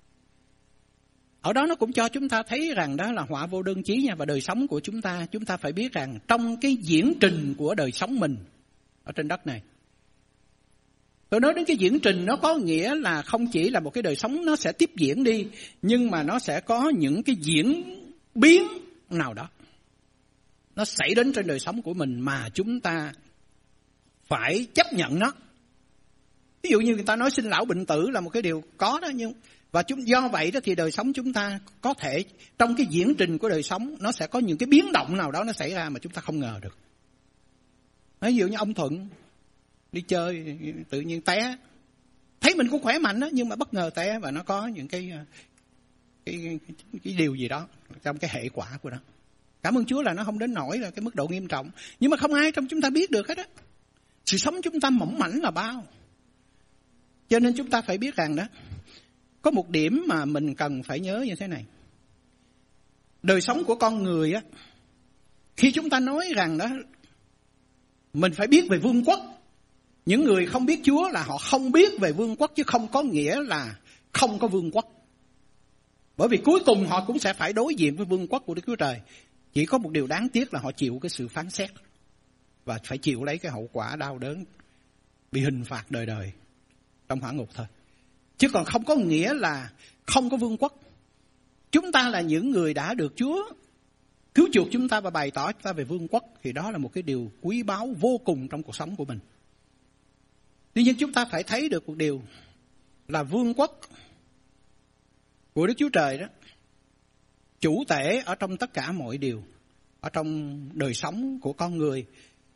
Ở đó nó cũng cho chúng ta thấy rằng đó là họa vô đơn chí nha. Và đời sống của chúng ta, chúng ta phải biết rằng trong cái diễn trình của đời sống mình ở trên đất này, tôi nói đến cái diễn trình nó có nghĩa là không chỉ là một cái đời sống nó sẽ tiếp diễn đi, nhưng mà nó sẽ có những cái diễn biến nào đó nó xảy đến trên đời sống của mình mà chúng ta phải chấp nhận nó. Ví dụ như người ta nói sinh lão bệnh tử là một cái điều có đó, nhưng và chúng do vậy đó thì đời sống chúng ta có thể trong cái diễn trình của đời sống nó sẽ có những cái biến động nào đó nó xảy ra mà chúng ta không ngờ được. Ví dụ như ông Thuận đi chơi tự nhiên té, thấy mình cũng khỏe mạnh đó, nhưng mà bất ngờ té và nó có những cái cái, cái, cái điều gì đó trong cái hệ quả của nó. Cảm ơn Chúa là nó không đến nỗi là cái mức độ nghiêm trọng, nhưng mà không ai trong chúng ta biết được hết á. Sự sống chúng ta mỏng mảnh là bao. Cho nên chúng ta phải biết rằng đó, có một điểm mà mình cần phải nhớ như thế này. Đời sống của con người á, khi chúng ta nói rằng đó mình phải biết về vương quốc, những người không biết Chúa là họ không biết về vương quốc, chứ không có nghĩa là không có vương quốc. Bởi vì cuối cùng họ cũng sẽ phải đối diện với vương quốc của Đức Chúa Trời. Chỉ có một điều đáng tiếc là họ chịu cái sự phán xét và phải chịu lấy cái hậu quả đau đớn, bị hình phạt đời đời trong hỏa ngục thôi. Chứ còn không có nghĩa là không có vương quốc. Chúng ta là những người đã được Chúa cứu chuộc chúng ta và bày tỏ chúng ta về vương quốc, thì đó là một cái điều quý báu vô cùng trong cuộc sống của mình. Tuy nhiên chúng ta phải thấy được một điều là vương quốc của Đức Chúa Trời đó chủ tể ở trong tất cả mọi điều, ở trong đời sống của con người.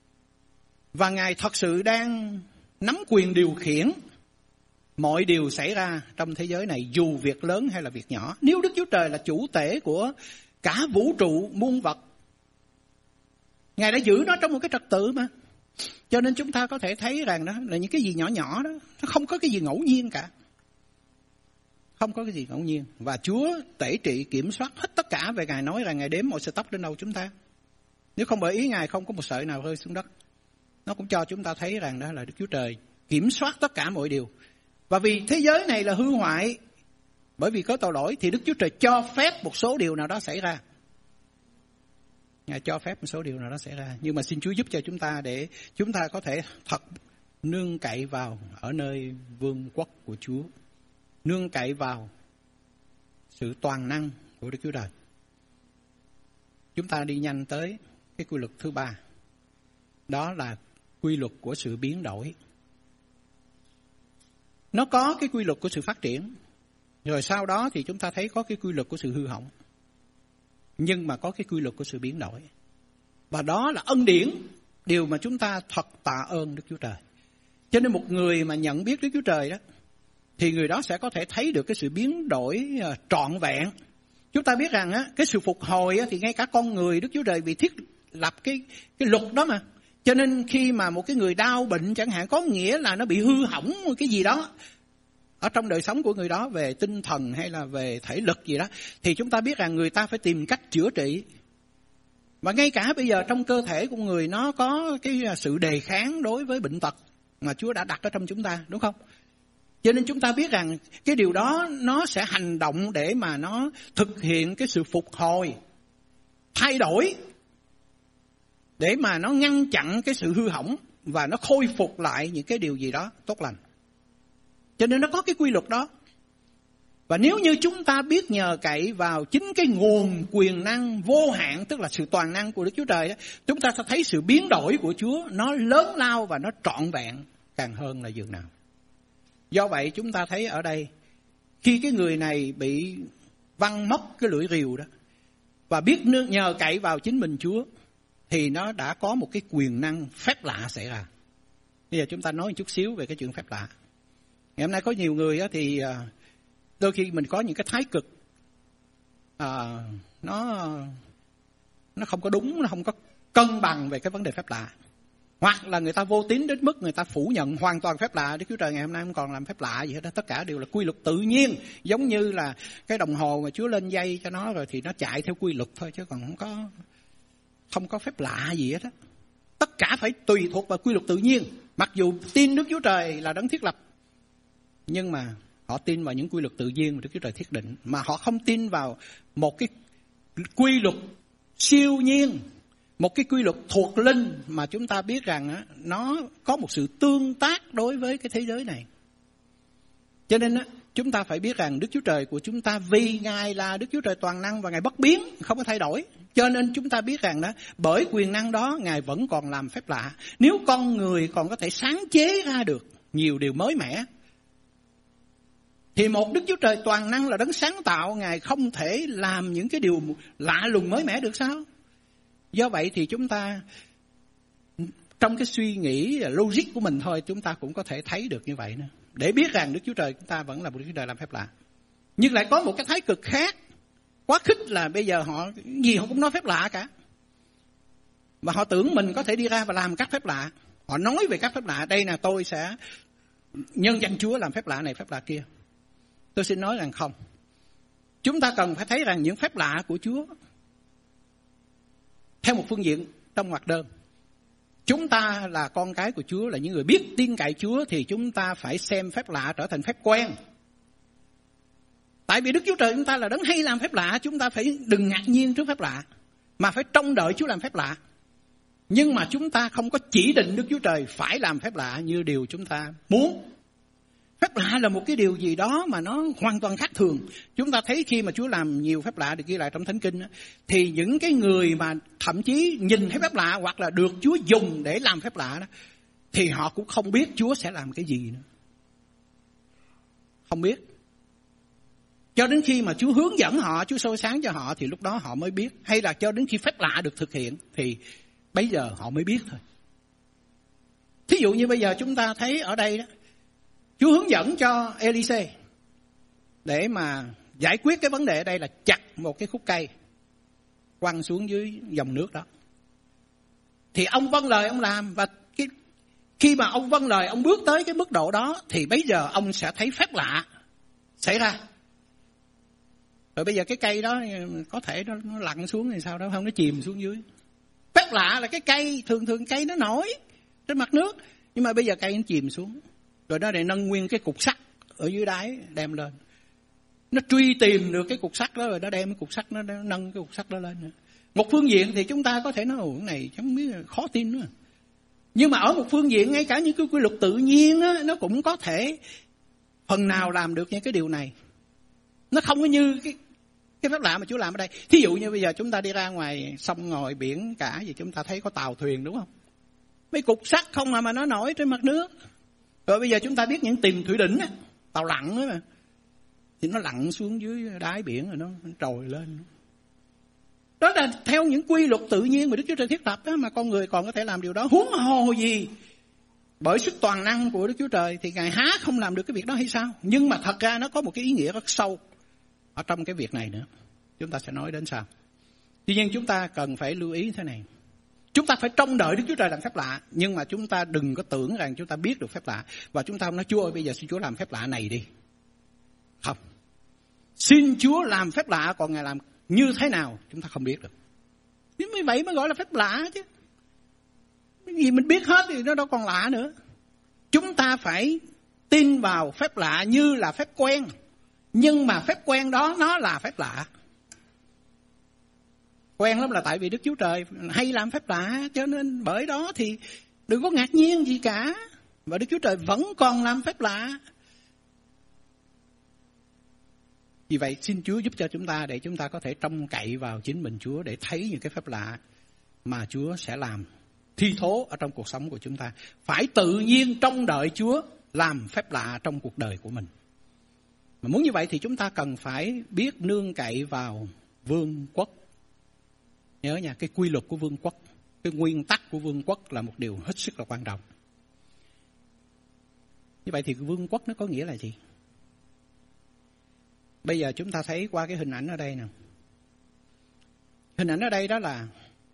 Và Ngài thật sự đang nắm quyền điều khiển mọi điều xảy ra trong thế giới này, dù việc lớn hay là việc nhỏ. Nếu Đức Chúa Trời là chủ tể của cả vũ trụ muôn vật, Ngài đã giữ nó trong một cái trật tự mà. Cho nên chúng ta có thể thấy rằng đó là những cái gì nhỏ nhỏ đó, nó không có cái gì ngẫu nhiên cả. Không có cái gì ngẫu nhiên. Và Chúa tể trị kiểm soát hết tất cả. Về Ngài nói rằng Ngài đếm mọi sợi tóc trên đầu chúng ta. Nếu không bởi ý Ngài không có một sợi nào rơi xuống đất. Nó cũng cho chúng ta thấy rằng đó là Đức Chúa Trời kiểm soát tất cả mọi điều. Và vì thế giới này là hư hoại, bởi vì có tội lỗi, thì Đức Chúa Trời cho phép một số điều nào đó xảy ra. Ngài cho phép một số điều nào đó xảy ra. Nhưng mà xin Chúa giúp cho chúng ta để chúng ta có thể thật nương cậy vào ở nơi vương quốc của Chúa. Nương cậy vào sự toàn năng của Đức Chúa Trời. chúng ta đi nhanh tới cái quy luật thứ ba. Đó là quy luật của sự biến đổi. Nó có cái quy luật của sự phát triển, rồi sau đó thì chúng ta thấy có cái quy luật của sự hư hỏng. Nhưng mà có cái quy luật của sự biến đổi. Và đó là ân điển, điều mà chúng ta thật tạ ơn Đức Chúa Trời. Cho nên một người mà nhận biết Đức Chúa Trời đó, thì người đó sẽ có thể thấy được cái sự biến đổi uh, trọn vẹn. Chúng ta biết rằng á, cái sự phục hồi á, thì ngay cả con người Đức Chúa Trời vì thiết lập cái, cái luật đó mà. Cho nên khi mà một cái người đau bệnh chẳng hạn, có nghĩa là nó bị hư hỏng cái gì đó ở trong đời sống của người đó, về tinh thần hay là về thể lực gì đó, thì chúng ta biết rằng người ta phải tìm cách chữa trị. Và ngay cả bây giờ trong cơ thể của người nó có cái sự đề kháng đối với bệnh tật mà Chúa đã đặt ở trong chúng ta, đúng không? Cho nên chúng ta biết rằng cái điều đó nó sẽ hành động để mà nó thực hiện cái sự phục hồi, thay đổi, để mà nó ngăn chặn cái sự hư hỏng và nó khôi phục lại những cái điều gì đó tốt lành. Cho nên nó có cái quy luật đó. Và nếu như chúng ta biết nhờ cậy vào chính cái nguồn quyền năng vô hạn, tức là sự toàn năng của Đức Chúa Trời đó, chúng ta sẽ thấy sự biến đổi của Chúa nó lớn lao và nó trọn vẹn càng hơn là dường nào. Do vậy chúng ta thấy ở đây, khi cái người này bị văng móc cái lưỡi rìu đó, và biết nhờ cậy vào chính mình Chúa, thì nó đã có một cái quyền năng phép lạ xảy ra. Bây giờ chúng ta nói một chút xíu về cái chuyện phép lạ. Ngày hôm nay có nhiều người thì đôi khi mình có những cái thái cực à, nó nó không có đúng, nó không có cân bằng về cái vấn đề phép lạ. Hoặc là người ta vô tín đến mức người ta phủ nhận hoàn toàn phép lạ. Đức Chúa Trời ngày hôm nay không còn làm phép lạ gì hết đó. Tất cả đều là quy luật tự nhiên. Giống như là cái đồng hồ mà Chúa lên dây cho nó rồi thì nó chạy theo quy luật thôi, chứ còn không có không có phép lạ gì hết đó. Tất cả phải tùy thuộc vào quy luật tự nhiên. Mặc dù tin Đức Chúa Trời là đấng thiết lập, nhưng mà họ tin vào những quy luật tự nhiên mà Đức Chúa Trời thiết định, mà họ không tin vào một cái quy luật siêu nhiên, một cái quy luật thuộc linh mà chúng ta biết rằng á, nó có một sự tương tác đối với cái thế giới này. Cho nên á, chúng ta phải biết rằng Đức Chúa Trời của chúng ta, vì Ngài là Đức Chúa Trời toàn năng và Ngài bất biến, không có thay đổi. Cho nên chúng ta biết rằng đó, bởi quyền năng đó Ngài vẫn còn làm phép lạ. Nếu con người còn có thể sáng chế ra được nhiều điều mới mẻ, thì một Đức Chúa Trời toàn năng là đấng sáng tạo, Ngài không thể làm những cái điều lạ lùng mới mẻ được sao? Do vậy thì chúng ta, trong cái suy nghĩ logic của mình thôi, chúng ta cũng có thể thấy được như vậy nữa, để biết rằng Đức Chúa Trời chúng ta vẫn là một Đức Chúa Trời làm phép lạ. Nhưng lại có một cái thái cực khác, quá khích, là bây giờ họ gì họ cũng nói phép lạ cả. Và họ tưởng mình có thể đi ra và làm các phép lạ. Họ nói về các phép lạ, đây là tôi sẽ nhân danh Chúa làm phép lạ này, phép lạ kia. Tôi xin nói rằng không. Chúng ta cần phải thấy rằng những phép lạ của Chúa, theo một phương diện trong ngoặc đơn, chúng ta là con cái của Chúa, là những người biết tin cậy Chúa, thì chúng ta phải xem phép lạ trở thành phép quen. Tại vì Đức Chúa Trời chúng ta là đấng hay làm phép lạ, chúng ta phải đừng ngạc nhiên trước phép lạ, mà phải trông đợi Chúa làm phép lạ. Nhưng mà chúng ta không có chỉ định Đức Chúa Trời phải làm phép lạ như điều chúng ta muốn. Phép lạ là một cái điều gì đó mà nó hoàn toàn khác thường. Chúng ta thấy khi mà Chúa làm nhiều phép lạ được ghi lại trong Thánh Kinh, thì những cái người mà thậm chí nhìn thấy phép lạ hoặc là được Chúa dùng để làm phép lạ đó, thì họ cũng không biết Chúa sẽ làm cái gì nữa. Không biết. Cho đến khi mà Chúa hướng dẫn họ, Chúa soi sáng cho họ, thì lúc đó họ mới biết. Hay là cho đến khi phép lạ được thực hiện thì bây giờ họ mới biết thôi. Thí dụ như bây giờ chúng ta thấy ở đây đó, Chúa hướng dẫn cho Elise để mà giải quyết cái vấn đề ở đây là chặt một cái khúc cây quăng xuống dưới dòng nước đó. Thì ông vâng lời ông làm, và cái, khi mà ông vâng lời, ông bước tới cái mức độ đó, thì bây giờ ông sẽ thấy phép lạ xảy ra. Rồi bây giờ cái cây đó có thể nó, nó lặn xuống thì sao đó, không, nó chìm xuống dưới. Phép lạ là cái cây, thường thường cây nó nổi trên mặt nước, nhưng mà bây giờ cây nó chìm xuống. Rồi nó để nâng nguyên cái cục sắt ở dưới đáy đem lên. Nó truy tìm được cái cục sắt đó, rồi nó đem cái cục sắt, nó nâng cái cục sắt đó lên. Một phương diện thì chúng ta có thể nói, ồ, cái này chẳng biết, khó tin nữa. Nhưng mà ở một phương diện, ngay cả những cái quy luật tự nhiên á, nó cũng có thể phần nào làm được những cái điều này. Nó không có như cái, Cái phép lạ mà Chúa làm ở đây, thí dụ như bây giờ chúng ta đi ra ngoài sông ngòi biển cả gì, chúng ta thấy có tàu thuyền đúng không? Mấy cục sắt không mà mà nó nổi trên mặt nước. Rồi bây giờ chúng ta biết những tìm thủy đỉnh á, tàu lặn đó mà, thì nó lặn xuống dưới đáy biển rồi nó, nó trồi lên. Đó là theo những quy luật tự nhiên mà Đức Chúa Trời thiết lập đó, mà con người còn có thể làm điều đó. Huống hồ gì bởi sức toàn năng của Đức Chúa Trời thì Ngài há không làm được cái việc đó hay sao? Nhưng mà thật ra nó có một cái ý nghĩa rất sâu ở trong cái việc này nữa. Chúng ta sẽ nói đến sau. Tuy nhiên chúng ta cần phải lưu ý thế này. Chúng ta phải trông đợi Đức Chúa Trời làm phép lạ, nhưng mà chúng ta đừng có tưởng rằng chúng ta biết được phép lạ và chúng ta không nói Chúa ơi bây giờ xin Chúa làm phép lạ này đi. Không. Xin Chúa làm phép lạ, còn Ngài làm như thế nào chúng ta không biết được. Nếu như vậy mới gọi là phép lạ chứ. Cái gì mình biết hết thì nó đâu còn lạ nữa. Chúng ta phải tin vào phép lạ như là phép quen, nhưng mà phép quen đó nó là phép lạ. Quen lắm là tại vì Đức Chúa Trời hay làm phép lạ, cho nên bởi đó thì đừng có ngạc nhiên gì cả. Và Đức Chúa Trời vẫn còn làm phép lạ. Vì vậy xin Chúa giúp cho chúng ta để chúng ta có thể trông cậy vào chính mình Chúa để thấy những cái phép lạ mà Chúa sẽ làm thi thố ở trong cuộc sống của chúng ta. Phải tự nhiên trông đợi Chúa làm phép lạ trong cuộc đời của mình. Mà muốn như vậy thì chúng ta cần phải biết nương cậy vào vương quốc. Nhớ nha, cái quy luật của vương quốc, cái nguyên tắc của vương quốc là một điều hết sức là quan trọng. Như vậy thì vương quốc nó có nghĩa là gì? Bây giờ chúng ta thấy qua cái hình ảnh ở đây nè. Hình ảnh ở đây đó là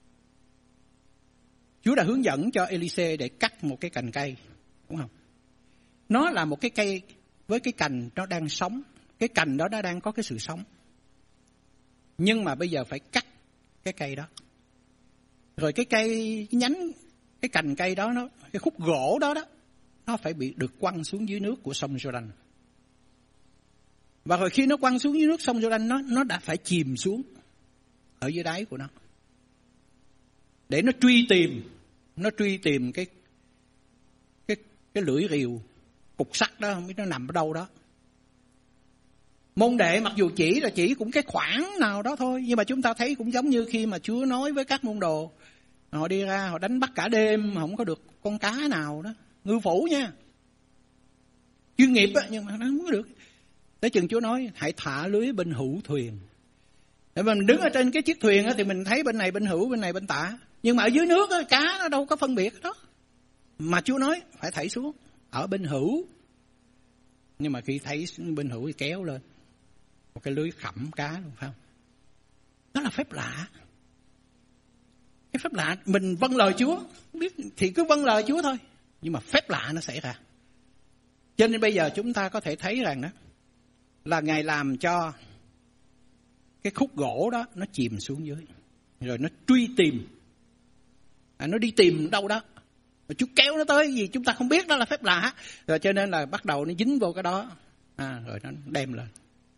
Chúa đã hướng dẫn cho Elise để cắt một cái cành cây, đúng không? Nó là một cái cây với cái cành nó đang sống. Cái cành đó nó đang có cái sự sống. Nhưng mà bây giờ phải cắt cái cây đó. Rồi cái cây, cái nhánh, cái cành cây đó, nó, cái khúc gỗ đó đó, nó phải bị được quăng xuống dưới nước của sông Jordan. Và rồi khi nó quăng xuống dưới nước sông Jordan, nó, nó đã phải chìm xuống ở dưới đáy của nó. Để nó truy tìm, nó truy tìm cái, cái, cái lưỡi rìu, cục sắt đó, không biết nó nằm ở đâu đó. Môn đệ mặc dù chỉ là chỉ cũng cái khoảng nào đó thôi, nhưng mà chúng ta thấy cũng giống như khi mà Chúa nói với các môn đồ, họ đi ra, họ đánh bắt cả đêm, không có được con cá nào đó. Ngư phủ nha, chuyên nghiệp á, nhưng mà nó không có được. Tới chừng Chúa nói, hãy thả lưới bên hữu thuyền. Để mình đứng ở trên cái chiếc thuyền á, thì mình thấy bên này bên hữu, bên này bên tả. Nhưng mà ở dưới nước á, cá nó đâu có phân biệt đó. Mà Chúa nói, phải thảy xuống, ở bên hữu. Nhưng mà khi thấy bên hữu thì kéo lên một cái lưới khẩm cá luôn, phải không? Đó là phép lạ. Cái phép lạ, mình vâng lời Chúa, biết thì cứ vâng lời Chúa thôi. Nhưng mà phép lạ nó xảy ra. Cho nên bây giờ chúng ta có thể thấy rằng đó, là Ngài làm cho cái khúc gỗ đó nó chìm xuống dưới. Rồi nó truy tìm. À, nó đi tìm đâu đó. Rồi Chúa kéo nó tới gì chúng ta không biết, đó là phép lạ. Rồi cho nên là bắt đầu nó dính vô cái đó. À, rồi nó đem lên.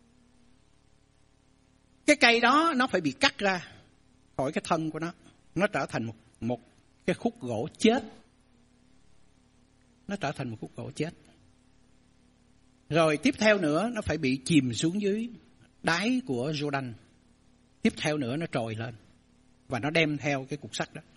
Cái cây đó nó phải bị cắt ra khỏi cái thân của nó. Nó trở thành một, một cái khúc gỗ chết. Nó trở thành một khúc gỗ chết. Rồi tiếp theo nữa nó phải bị chìm xuống dưới đáy của Jordan. Tiếp theo nữa nó trồi lên. Và nó đem theo cái cục sắt đó.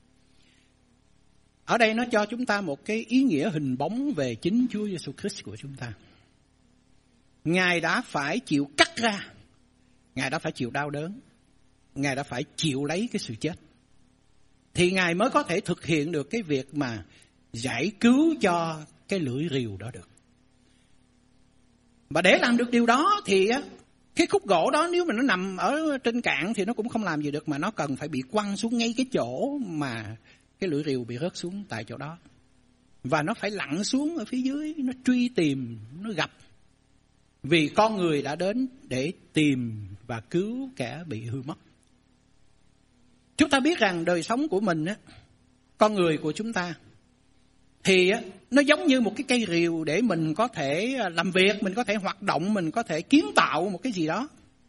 Ở đây nó cho chúng ta một cái ý nghĩa hình bóng về chính Chúa Giêsu Christ của chúng ta. Ngài đã phải chịu cắt ra. Ngài đã phải chịu đau đớn. Ngài đã phải chịu lấy cái sự chết. Thì Ngài mới có thể thực hiện được cái việc mà giải cứu cho cái lưỡi rìu đó được. Và để làm được điều đó thì cái khúc gỗ đó nếu mà nó nằm ở trên cạn thì nó cũng không làm gì được, mà nó cần phải bị quăng xuống ngay cái chỗ mà cái lưỡi rìu bị rớt xuống tại chỗ đó. Và nó phải lặn xuống ở phía dưới, nó truy tìm, nó gặp. Vì con người đã đến để tìm và cứu kẻ bị hư mất. Chúng ta biết rằng đời sống của mình, con người của chúng ta, thì nó giống như một cái cây rìu để mình có thể làm việc, mình có thể hoạt động, mình có thể kiến tạo một cái gì đó.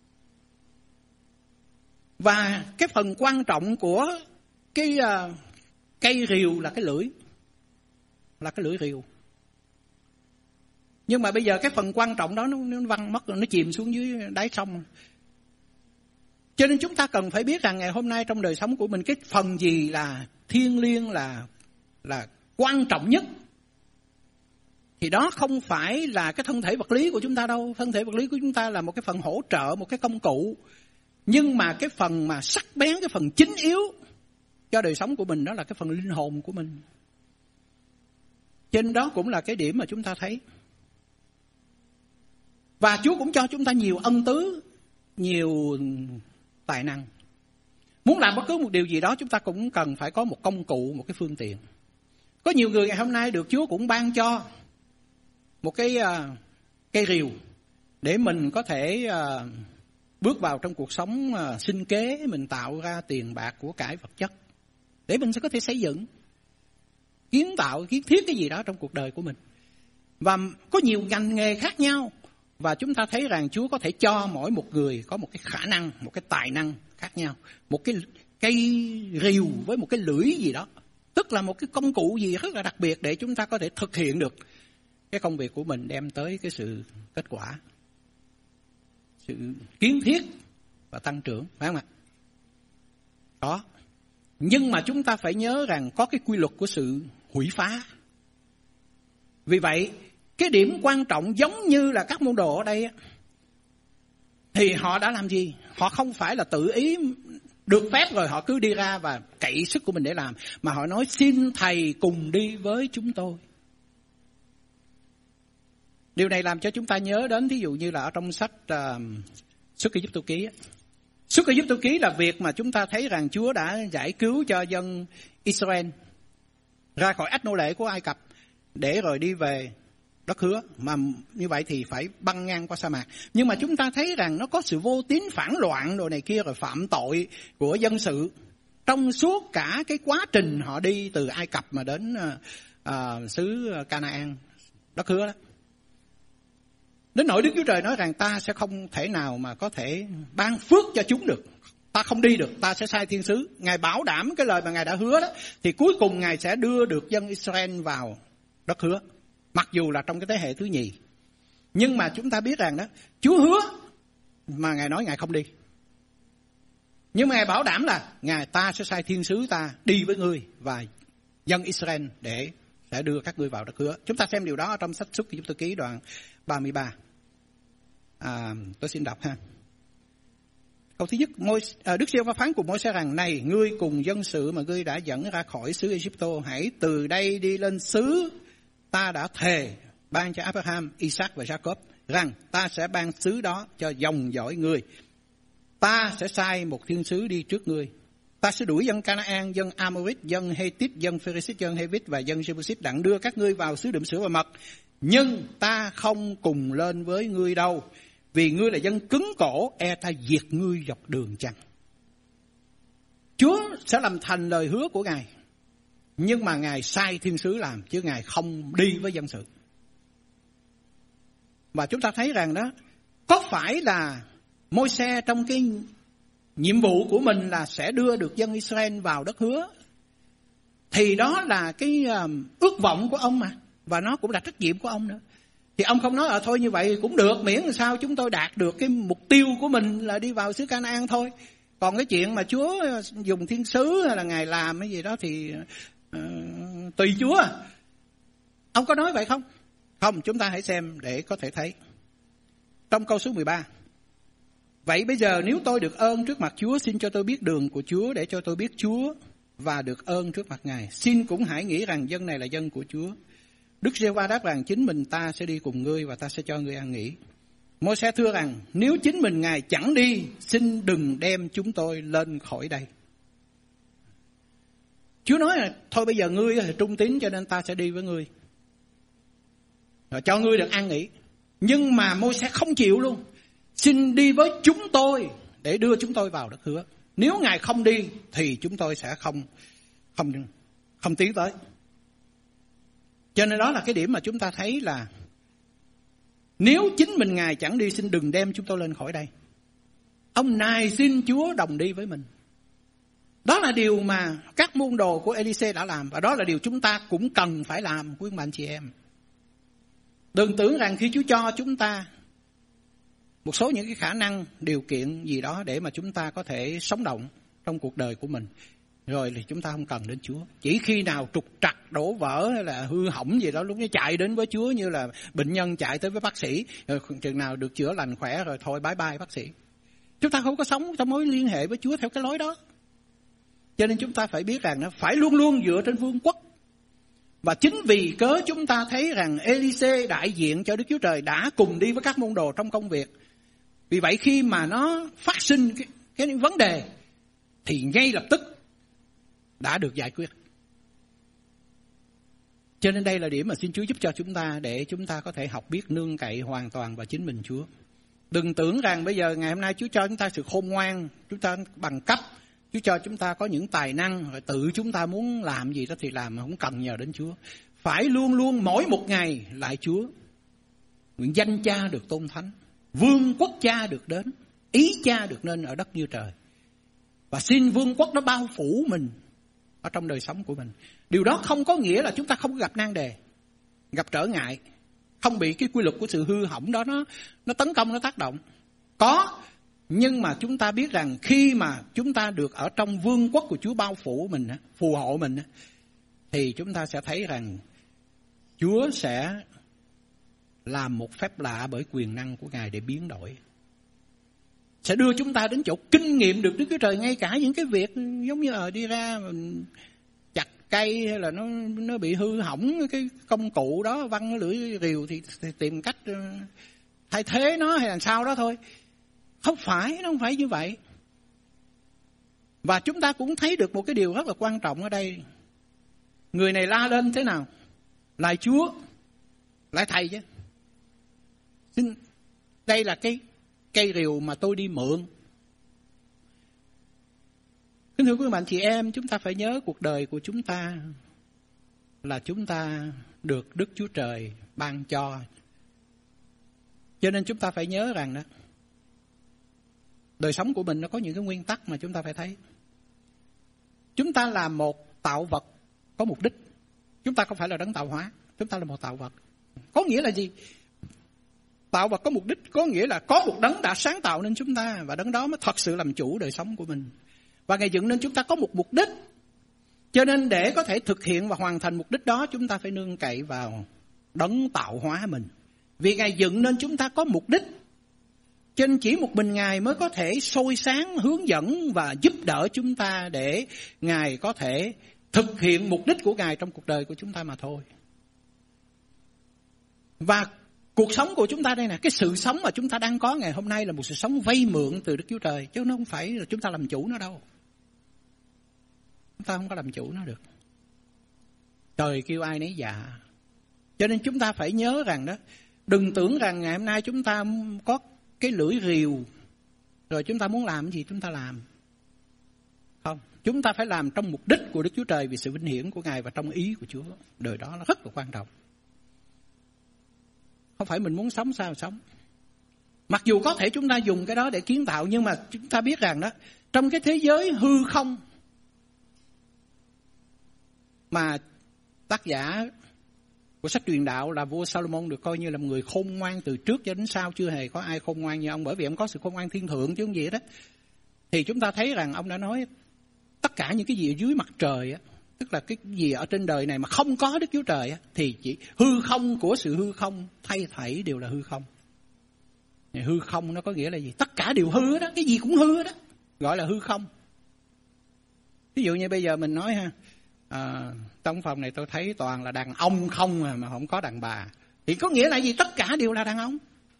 Và cái phần quan trọng của cái uh, cây rìu là cái lưỡi. Là cái lưỡi rìu. Nhưng mà bây giờ cái phần quan trọng đó nó, nó văng mất, nó chìm xuống dưới đáy sông. Cho nên chúng ta cần phải biết rằng ngày hôm nay trong đời sống của mình, cái phần gì là thiêng liêng, là là quan trọng nhất. Thì đó không phải là cái thân thể vật lý của chúng ta đâu. Thân thể vật lý của chúng ta là một cái phần hỗ trợ, một cái công cụ. Nhưng mà cái phần mà sắc bén, cái phần chính yếu cho đời sống của mình, đó là cái phần linh hồn của mình. Trên đó cũng là cái điểm mà chúng ta thấy. Và Chúa cũng cho chúng ta nhiều ân tứ, nhiều tài năng. Muốn làm bất cứ một điều gì đó, chúng ta cũng cần phải có một công cụ, một cái phương tiện. Có nhiều người ngày hôm nay được Chúa cũng ban cho một cái uh, cây rìu để mình có thể uh, bước vào trong cuộc sống uh, sinh kế, mình tạo ra tiền bạc của cải vật chất để mình sẽ có thể xây dựng, kiến tạo, kiến thiết cái gì đó trong cuộc đời của mình. Và có nhiều ngành nghề khác nhau. Và chúng ta thấy rằng Chúa có thể cho mỗi một người có một cái khả năng, một cái tài năng khác nhau. Một cái cây rìu với một cái lưỡi gì đó. Tức là một cái công cụ gì rất là đặc biệt để chúng ta có thể thực hiện được cái công việc của mình, đem tới cái sự kết quả, sự kiến thiết và tăng trưởng, phải không ạ? Đó. Nhưng mà chúng ta phải nhớ rằng có cái quy luật của sự hủy phá. Vì vậy, cái điểm quan trọng giống như là các môn đồ ở đây, thì họ đã làm gì? Họ không phải là tự ý được phép rồi họ cứ đi ra và cậy sức của mình để làm, mà họ nói xin Thầy cùng đi với chúng tôi. Điều này làm cho chúng ta nhớ đến, thí dụ như là ở trong sách uh, Xuất Ai Cập Ký. Xuất Ai Cập Ký là việc mà chúng ta thấy rằng Chúa đã giải cứu cho dân Israel ra khỏi ách nô lệ của Ai Cập để rồi đi về đất hứa. Mà như vậy thì phải băng ngang qua sa mạc. Nhưng mà chúng ta thấy rằng nó có sự vô tín phản loạn đồ này kia, rồi phạm tội của dân sự trong suốt cả cái quá trình họ đi từ Ai Cập mà đến uh, uh, xứ Canaan, đất hứa đó. Đến nỗi Đức Chúa Trời nói rằng ta sẽ không thể nào mà có thể ban phước cho chúng được. Ta không đi được, ta sẽ sai thiên sứ. Ngài bảo đảm cái lời mà Ngài đã hứa đó, thì cuối cùng Ngài sẽ đưa được dân Israel vào đất hứa. Mặc dù là trong cái thế hệ thứ nhì. Nhưng mà chúng ta biết rằng đó, Chúa hứa mà Ngài nói Ngài không đi. Nhưng mà Ngài bảo đảm là Ngài ta sẽ sai thiên sứ ta đi với ngươi và dân Israel để sẽ đưa các ngươi vào đất hứa. Chúng ta xem điều đó ở trong sách Xuất Ai Cập Ký đoạn ba mươi ba. À, tôi xin đọc ha. Câu thứ nhất, Đức Giê-hô-va phán cùng Môi-se rằng: này, ngươi cùng dân sự mà ngươi đã dẫn ra khỏi xứ Ai-cập, hãy từ đây đi lên xứ ta đã thề ban cho Abraham, Isaac và Jacob rằng ta sẽ ban xứ đó cho dòng dõi ngươi. Ta sẽ sai một thiên sứ đi trước ngươi. Ta sẽ đuổi dân Canaan, dân Amorit, dân Hethit, dân Pheresit, dân Hevit và dân Jebusit đặng đưa các ngươi vào xứ đượm sữa và mật. Nhưng ta không cùng lên với ngươi đâu, vì ngươi là dân cứng cổ, e ta diệt ngươi dọc đường chăng. Chúa sẽ làm thành lời hứa của Ngài, nhưng mà Ngài sai thiên sứ làm, chứ Ngài không đi với dân sự. Và chúng ta thấy rằng đó, có phải là Môi-se trong cái nhiệm vụ của mình là sẽ đưa được dân Israel vào đất hứa, thì đó là cái ước vọng của ông mà, và nó cũng là trách nhiệm của ông nữa. Thì ông không nói ở thôi như vậy cũng được, miễn làm sao chúng tôi đạt được cái mục tiêu của mình là đi vào xứ Canaan thôi. Còn cái chuyện mà Chúa dùng thiên sứ hay là Ngài làm cái gì đó thì uh, tùy Chúa. Ông có nói vậy không? Không, chúng ta hãy xem để có thể thấy. Trong câu số mười ba. Vậy bây giờ nếu tôi được ơn trước mặt Chúa, xin cho tôi biết đường của Chúa để cho tôi biết Chúa và được ơn trước mặt Ngài. Xin cũng hãy nghĩ rằng dân này là dân của Chúa. Đức Giê-hô-va đáp rằng: chính mình ta sẽ đi cùng ngươi và ta sẽ cho ngươi an nghỉ. Môi-se thưa rằng: nếu chính mình Ngài chẳng đi, xin đừng đem chúng tôi lên khỏi đây. Chúa nói là thôi bây giờ ngươi là trung tín cho nên ta sẽ đi với ngươi, rồi cho ngươi được an nghỉ. Nhưng mà Môi-se không chịu luôn. Xin đi với chúng tôi để đưa chúng tôi vào đất hứa. Nếu Ngài không đi thì chúng tôi sẽ không không không tiến tới. Cho nên đó là cái điểm mà chúng ta thấy là nếu chính mình Ngài chẳng đi, xin đừng đem chúng tôi lên khỏi đây. Ông nài xin Chúa đồng đi với mình. Đó là điều mà các môn đồ của Ê-li-xê đã làm, và đó là điều chúng ta cũng cần phải làm, quý ông bà anh chị em. Đừng tưởng rằng khi Chúa cho chúng ta một số những cái khả năng, điều kiện gì đó để mà chúng ta có thể sống động trong cuộc đời của mình. Rồi thì chúng ta không cần đến Chúa. Chỉ khi nào trục trặc, đổ vỡ hay là hư hỏng gì đó, lúc đó chạy đến với Chúa, như là bệnh nhân chạy tới với bác sĩ, rồi chừng nào được chữa lành khỏe rồi thôi bye bye bác sĩ. Chúng ta không có sống trong mối liên hệ với Chúa theo cái lối đó. Cho nên chúng ta phải biết rằng nó phải luôn luôn dựa trên vương quốc. Và chính vì cớ chúng ta thấy rằng Ê-li-xê đại diện cho Đức Chúa Trời đã cùng đi với các môn đồ trong công việc. Vì vậy khi mà nó phát sinh cái, cái vấn đề thì ngay lập tức đã được giải quyết. Cho nên đây là điểm mà xin Chúa giúp cho chúng ta, để chúng ta có thể học biết nương cậy hoàn toàn vào chính mình Chúa. Đừng tưởng rằng bây giờ ngày hôm nay Chúa cho chúng ta sự khôn ngoan, chúng ta bằng cấp, Chúa cho chúng ta có những tài năng, rồi tự chúng ta muốn làm gì đó thì làm, mà không cần nhờ đến Chúa. Phải luôn luôn mỗi một ngày lại Chúa. Nguyện danh Cha được tôn thánh, vương quốc Cha được đến, ý Cha được nên ở đất như trời. Và xin vương quốc nó bao phủ mình ở trong đời sống của mình. Điều đó không có nghĩa là chúng ta không gặp nan đề, gặp trở ngại, không bị cái quy luật của sự hư hỏng đó nó, nó tấn công, nó tác động. Có, nhưng mà chúng ta biết rằng khi mà chúng ta được ở trong vương quốc của Chúa bao phủ mình, phù hộ mình, thì chúng ta sẽ thấy rằng Chúa sẽ làm một phép lạ bởi quyền năng của Ngài để biến đổi. Sẽ đưa chúng ta đến chỗ kinh nghiệm được Đức Chúa Trời, ngay cả những cái việc giống như ở đi ra mình chặt cây hay là nó nó bị hư hỏng cái công cụ đó, văng cái lưỡi rìu thì, thì tìm cách thay thế nó hay làm sao đó thôi. Không phải, nó không phải như vậy. Và chúng ta cũng thấy được một cái điều rất là quan trọng ở đây. Người này la lên thế nào? Lại Chúa, lại Thầy chứ. Xin, đây là cái cây rìu mà tôi đi mượn. Kính thưa quý bạn chị em, chúng ta phải nhớ cuộc đời của chúng ta là chúng ta được Đức Chúa Trời ban cho. Cho nên chúng ta phải nhớ rằng đó, đời sống của mình nó có những cái nguyên tắc mà chúng ta phải thấy. Chúng ta là một tạo vật có mục đích. Chúng ta không phải là đấng tạo hóa, chúng ta là một tạo vật. Có nghĩa là gì? Tạo vật có mục đích có nghĩa là có một đấng đã sáng tạo nên chúng ta, và đấng đó mới thật sự làm chủ đời sống của mình. Và Ngài dựng nên chúng ta có một mục đích. Cho nên để có thể thực hiện và hoàn thành mục đích đó, chúng ta phải nương cậy vào đấng tạo hóa mình. Vì Ngài dựng nên chúng ta có mục đích, cho nên chỉ một mình Ngài mới có thể soi sáng, hướng dẫn và giúp đỡ chúng ta để Ngài có thể thực hiện mục đích của Ngài trong cuộc đời của chúng ta mà thôi. Và cuộc sống của chúng ta đây nè, cái sự sống mà chúng ta đang có ngày hôm nay là một sự sống vay mượn từ Đức Chúa Trời, chứ nó không phải là chúng ta làm chủ nó đâu. Chúng ta không có làm chủ nó được. Trời kêu ai nấy dạ. Cho nên chúng ta phải nhớ rằng đó, đừng tưởng rằng ngày hôm nay chúng ta có cái lưỡi rìu rồi chúng ta muốn làm cái gì chúng ta làm. Không, chúng ta phải làm trong mục đích của Đức Chúa Trời, vì sự vinh hiển của Ngài và trong ý của Chúa. Đời đó nó rất là quan trọng. Không phải mình muốn sống sao sống. Mặc dù có thể chúng ta dùng cái đó để kiến tạo, nhưng mà chúng ta biết rằng đó, trong cái thế giới hư không mà tác giả của sách truyền đạo là vua Salomon được coi như là một người khôn ngoan từ trước cho đến sau, chưa hề có ai khôn ngoan như ông, bởi vì ông có sự khôn ngoan thiên thượng chứ không gì đó. Thì chúng ta thấy rằng ông đã nói tất cả những cái gì ở dưới mặt trời á, tức là cái gì ở trên đời này mà không có Đức Chúa Trời á, thì chỉ hư không của sự hư không, thay thảy đều là hư không. Hư không nó có nghĩa là gì? Tất cả đều hư đó, cái gì cũng hư đó, gọi là hư không. Ví dụ như bây giờ mình nói ha, à, trong phòng này tôi thấy toàn là đàn ông không à, mà không có đàn bà, thì có nghĩa là gì? Tất cả đều là đàn ông.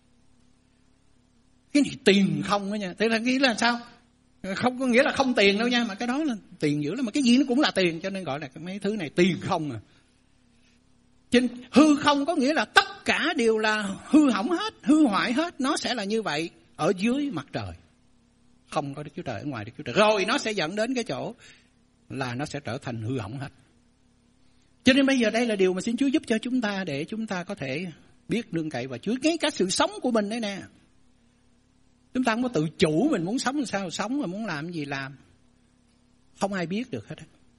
Cái gì tiền không đó nha, thế là nghĩa là sao? Không có nghĩa là không tiền đâu nha, mà cái đó là tiền dữ lắm, mà cái gì nó cũng là tiền, cho nên gọi là mấy thứ này tiền không à. Trên hư không có nghĩa là tất cả đều là hư hỏng hết, hư hoại hết, nó sẽ là như vậy ở dưới mặt trời. Không có Đức Chúa Trời ở ngoài Đức Chúa Trời, rồi nó sẽ dẫn đến cái chỗ là nó sẽ trở thành hư hỏng hết. Cho nên bây giờ đây là điều mà xin Chúa giúp cho chúng ta, để chúng ta có thể biết nương cậy vào Chúa. Ngay cả sự sống của mình đấy nè, chúng ta không có tự chủ, mình muốn sống làm sao sống, mà muốn làm gì làm, không ai biết được hết.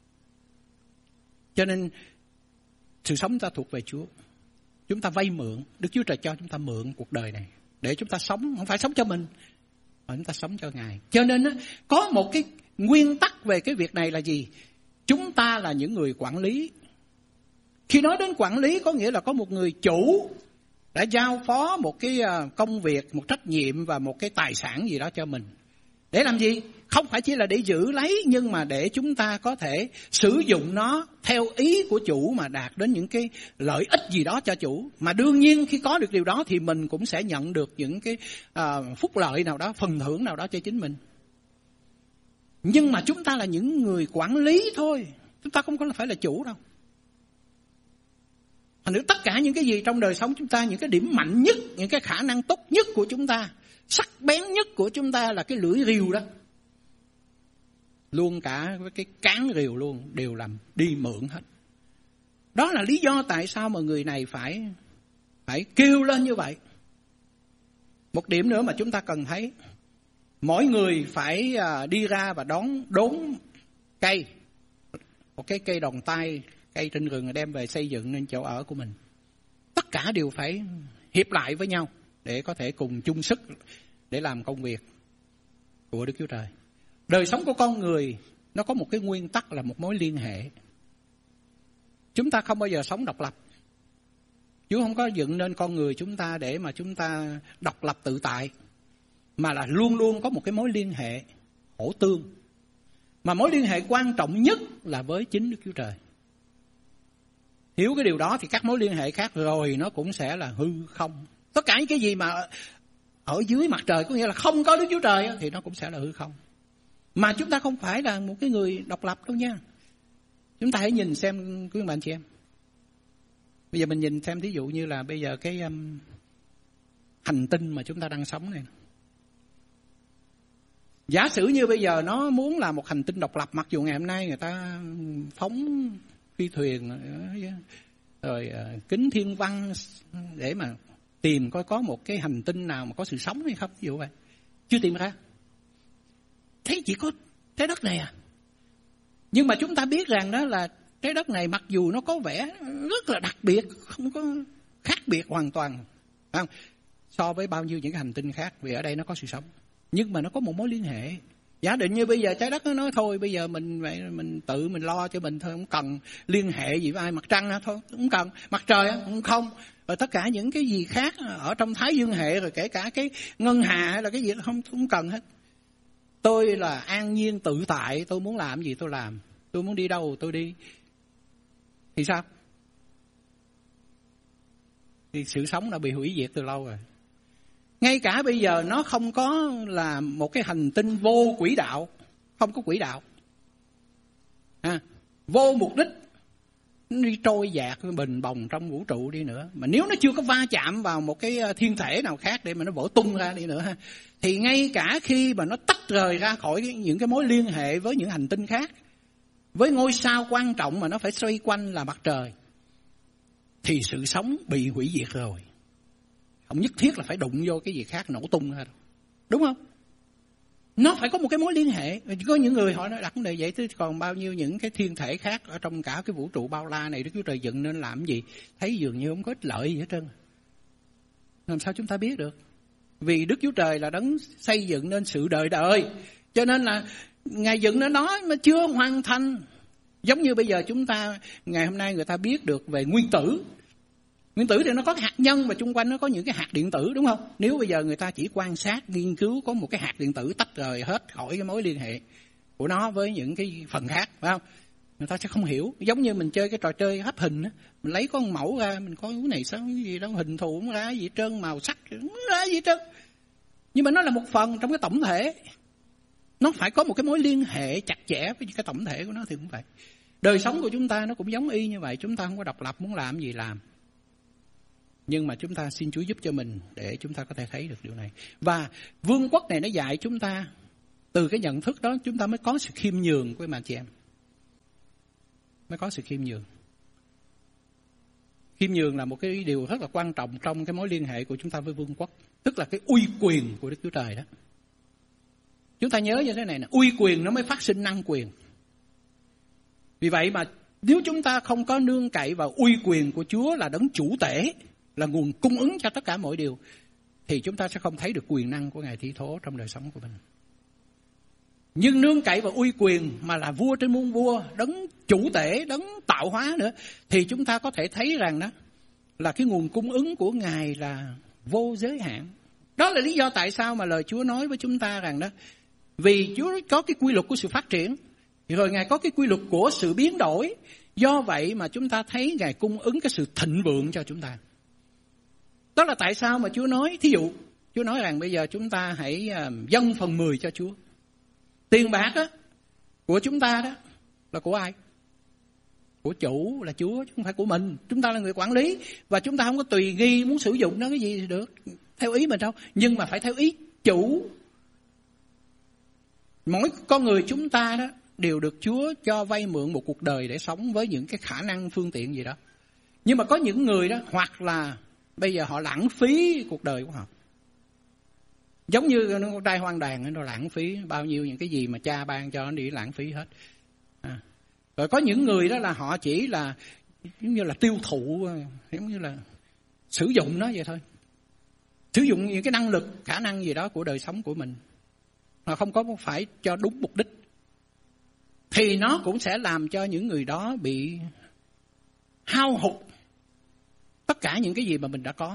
Cho nên sự sống ta thuộc về Chúa. Chúng ta vay mượn, Đức Chúa Trời cho chúng ta mượn cuộc đời này. để chúng ta sống, không phải sống cho mình, mà chúng ta sống cho Ngài. Cho nên có một cái nguyên tắc về cái việc này là gì? Chúng ta là những người quản lý. Khi nói đến quản lý có nghĩa là có một người chủ đã giao phó một cái công việc, một trách nhiệm và một cái tài sản gì đó cho mình. Để làm gì? Không phải chỉ là để giữ lấy, nhưng mà để chúng ta có thể sử dụng nó theo ý của chủ mà đạt đến những cái lợi ích gì đó cho chủ. Mà đương nhiên khi có được điều đó thì mình cũng sẽ nhận được những cái uh, phúc lợi nào đó, phần thưởng nào đó cho chính mình. Nhưng mà chúng ta là những người quản lý thôi, chúng ta không có phải là chủ đâu. Thành nữa tất cả những cái gì trong đời sống chúng ta, những cái điểm mạnh nhất, những cái khả năng tốt nhất của chúng ta, sắc bén nhất của chúng ta là cái lưỡi rìu đó. Luôn cả với cái cán rìu luôn đều làm đi mượn hết. Đó là lý do tại sao mà người này phải phải kêu lên như vậy. Một điểm nữa mà chúng ta cần thấy, mỗi người phải đi ra và đón đốn cây, một cái cây đòn tay, cây trên rừng đem về xây dựng nên chỗ ở của mình. Tất cả đều phải hiệp lại với nhau để có thể cùng chung sức để làm công việc của Đức Chúa Trời. Đời sống của con người nó có một cái nguyên tắc là một mối liên hệ. Chúng ta không bao giờ sống độc lập. Chúa không có dựng nên con người chúng ta để mà chúng ta độc lập tự tại, mà là luôn luôn có một cái mối liên hệ hỗ tương. Mà mối liên hệ quan trọng nhất là với chính Đức Chúa Trời. Hiểu cái điều đó thì các mối liên hệ khác rồi nó cũng sẽ là hư không. Tất cả những cái gì mà ở dưới mặt trời, có nghĩa là không có Đức Chúa Trời, thì nó cũng sẽ là hư không. Mà chúng ta không phải là một cái người độc lập đâu nha. Chúng ta hãy nhìn xem quý bạn chị em. Bây giờ mình nhìn xem thí dụ như là bây giờ cái um, hành tinh mà chúng ta đang sống này. Giả sử như bây giờ nó muốn là một hành tinh độc lập, mặc dù ngày hôm nay người ta phóng phi thuyền rồi uh, kính thiên văn để mà tìm coi có một cái hành tinh nào mà có sự sống hay không, ví dụ vậy. Chưa tìm ra. Thấy chỉ có trái đất này à. Nhưng mà chúng ta biết rằng đó là trái đất này mặc dù nó có vẻ rất là đặc biệt, không có khác biệt hoàn toàn, không? So với bao nhiêu những cái hành tinh khác, vì ở đây nó có sự sống. Nhưng mà nó có một mối liên hệ. Giả định như bây giờ trái đất nó nói thôi bây giờ mình mình tự mình lo cho mình thôi, không cần liên hệ gì với ai. Mặt trăng thôi, không cần. Mặt trời cũng không. Rồi tất cả những cái gì khác ở trong Thái Dương hệ, rồi kể cả cái ngân hà hay là cái gì không, không cần hết. Tôi là an nhiên tự tại, tôi muốn làm gì tôi làm, tôi muốn đi đâu tôi đi. Thì sao? Thì sự sống đã bị hủy diệt từ lâu rồi. Ngay cả bây giờ nó không có là một cái hành tinh vô quỹ đạo, không có quỹ đạo, à, vô mục đích, nó đi trôi dạt bình bồng trong vũ trụ đi nữa, mà nếu nó chưa có va chạm vào một cái thiên thể nào khác để mà nó vỡ tung ra đi nữa ha, thì ngay cả khi mà nó tách rời ra khỏi những cái mối liên hệ với những hành tinh khác, với ngôi sao quan trọng mà nó phải xoay quanh là mặt trời, thì sự sống bị hủy diệt rồi. Không nhất thiết là phải đụng vô cái gì khác nổ tung ra đâu. Đúng không? Nó phải có một cái mối liên hệ. Có những người họ nói đặt vấn đề vậy, chứ còn bao nhiêu những cái thiên thể khác ở trong cả cái vũ trụ bao la này Đức Chúa Trời dựng nên làm gì? Thấy dường như không có ích lợi gì hết trơn. Làm sao chúng ta biết được? Vì Đức Chúa Trời là đấng xây dựng nên sự đời đời. Cho nên là Ngài dựng nên nó mà chưa hoàn thành. Giống như bây giờ chúng ta, ngày hôm nay người ta biết được về nguyên tử. Nguyên tử thì nó có hạt nhân mà chung quanh nó có những cái hạt điện tử, đúng không? Nếu bây giờ người ta chỉ quan sát, nghiên cứu có một cái hạt điện tử tách rời hết khỏi cái mối liên hệ của nó với những cái phần khác, phải không? Người ta sẽ không hiểu. Giống như mình chơi cái trò chơi hấp hình á, mình lấy con mẫu ra, mình coi cái này sao cái gì đó, hình thù không ra gì trơn, màu sắc không ra gì trơn. Nhưng mà nó là một phần trong cái tổng thể. Nó phải có một cái mối liên hệ chặt chẽ với cái tổng thể của nó thì cũng vậy. Đời sống của chúng ta nó cũng giống y như vậy. Chúng ta không có độc lập, muốn làm gì làm. Nhưng mà chúng ta xin Chúa giúp cho mình để chúng ta có thể thấy được điều này. Và vương quốc này nó dạy chúng ta, từ cái nhận thức đó chúng ta mới có sự khiêm nhường của anh chị em. Mới có sự khiêm nhường. Khiêm nhường là một cái điều rất là quan trọng trong cái mối liên hệ của chúng ta với vương quốc. Tức là cái uy quyền của Đức Chúa Trời đó. Chúng ta nhớ như thế này nè, uy quyền nó mới phát sinh năng quyền. Vì vậy mà nếu chúng ta không có nương cậy vào uy quyền của Chúa là đấng chủ tể, là nguồn cung ứng cho tất cả mọi điều, thì chúng ta sẽ không thấy được quyền năng của Ngài Thi Thố trong đời sống của mình. Nhưng nương cậy vào uy quyền mà là vua trên muôn vua, đấng chủ tể, đấng tạo hóa nữa, thì chúng ta có thể thấy rằng đó là cái nguồn cung ứng của Ngài là vô giới hạn. Đó là lý do tại sao mà lời Chúa nói với chúng ta rằng đó, vì Chúa có cái quy luật của sự phát triển, rồi Ngài có cái quy luật của sự biến đổi. Do vậy mà chúng ta thấy Ngài cung ứng cái sự thịnh vượng cho chúng ta. Đó là tại sao mà Chúa nói, thí dụ, Chúa nói rằng bây giờ chúng ta hãy dâng phần mười cho Chúa. Tiền bạc đó, của chúng ta đó, là của ai? Của chủ, là Chúa, chứ không phải của mình. Chúng ta là người quản lý, và chúng ta không có tùy nghi muốn sử dụng nó cái gì thì được, theo ý mình đâu. Nhưng mà phải theo ý chủ. Mỗi con người chúng ta đó, đều được Chúa cho vay mượn một cuộc đời để sống với những cái khả năng phương tiện gì đó. Nhưng mà có những người đó, hoặc là bây giờ họ lãng phí cuộc đời của họ. Giống như con trai hoang đàn, nó lãng phí bao nhiêu những cái gì mà cha ban cho nó đi lãng phí hết. À. Rồi có những người đó là họ chỉ là giống như là tiêu thụ, giống như là sử dụng nó vậy thôi. Sử dụng những cái năng lực, khả năng gì đó của đời sống của mình, mà không có phải cho đúng mục đích. Thì nó cũng sẽ làm cho những người đó bị hao hụt tất cả những cái gì mà mình đã có.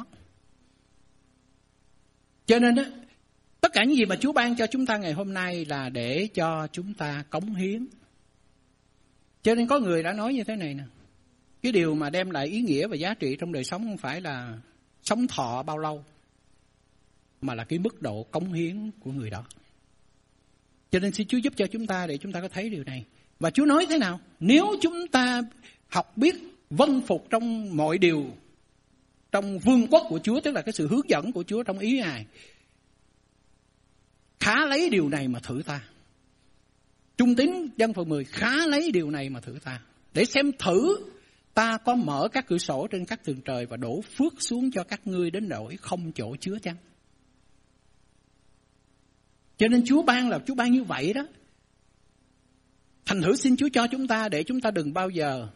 Cho nên đó, tất cả những gì mà Chúa ban cho chúng ta ngày hôm nay là để cho chúng ta cống hiến. Cho nên có người đã nói như thế này nè, cái điều mà đem lại ý nghĩa và giá trị trong đời sống không phải là sống thọ bao lâu, mà là cái mức độ cống hiến của người đó. Cho nên xin Chúa giúp cho chúng ta để chúng ta có thấy điều này. Và Chúa nói thế nào? Nếu chúng ta học biết vâng phục trong mọi điều, trong vương quốc của Chúa, tức là cái sự hướng dẫn của Chúa trong ý Ngài, khá lấy điều này mà thử ta. Trung tín dân phần mười, khá lấy điều này mà thử ta, để xem thử ta có mở các cửa sổ trên các tầng trời và đổ phước xuống cho các ngươi đến nỗi không chỗ chứa chăng. Cho nên Chúa ban là Chúa ban như vậy đó. Thành thử xin Chúa cho chúng ta, để chúng ta đừng bao giờ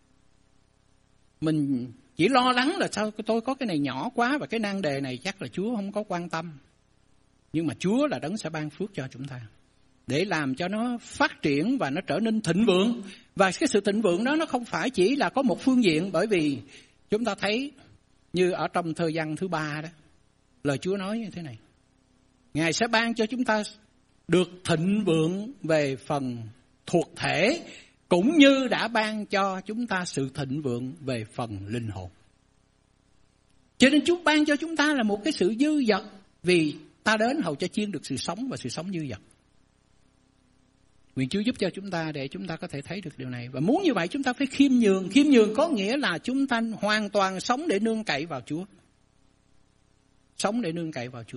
mình chỉ lo lắng là sao tôi có cái này nhỏ quá và cái nan đề này chắc là Chúa không có quan tâm. Nhưng mà Chúa là đấng sẽ ban phước cho chúng ta, để làm cho nó phát triển và nó trở nên thịnh vượng. Và cái sự thịnh vượng đó nó không phải chỉ là có một phương diện, bởi vì chúng ta thấy như ở trong thời gian thứ ba đó, lời Chúa nói như thế này: Ngài sẽ ban cho chúng ta được thịnh vượng về phần thuộc thể, cũng như đã ban cho chúng ta sự thịnh vượng về phần linh hồn. Cho nên Chúa ban cho chúng ta là một cái sự dư dật, vì ta đến hầu cho chiên được sự sống và sự sống dư dật. Nguyện Chúa giúp cho chúng ta để chúng ta có thể thấy được điều này. Và muốn như vậy chúng ta phải khiêm nhường. Khiêm nhường có nghĩa là chúng ta hoàn toàn sống để nương cậy vào Chúa. Sống để nương cậy vào Chúa.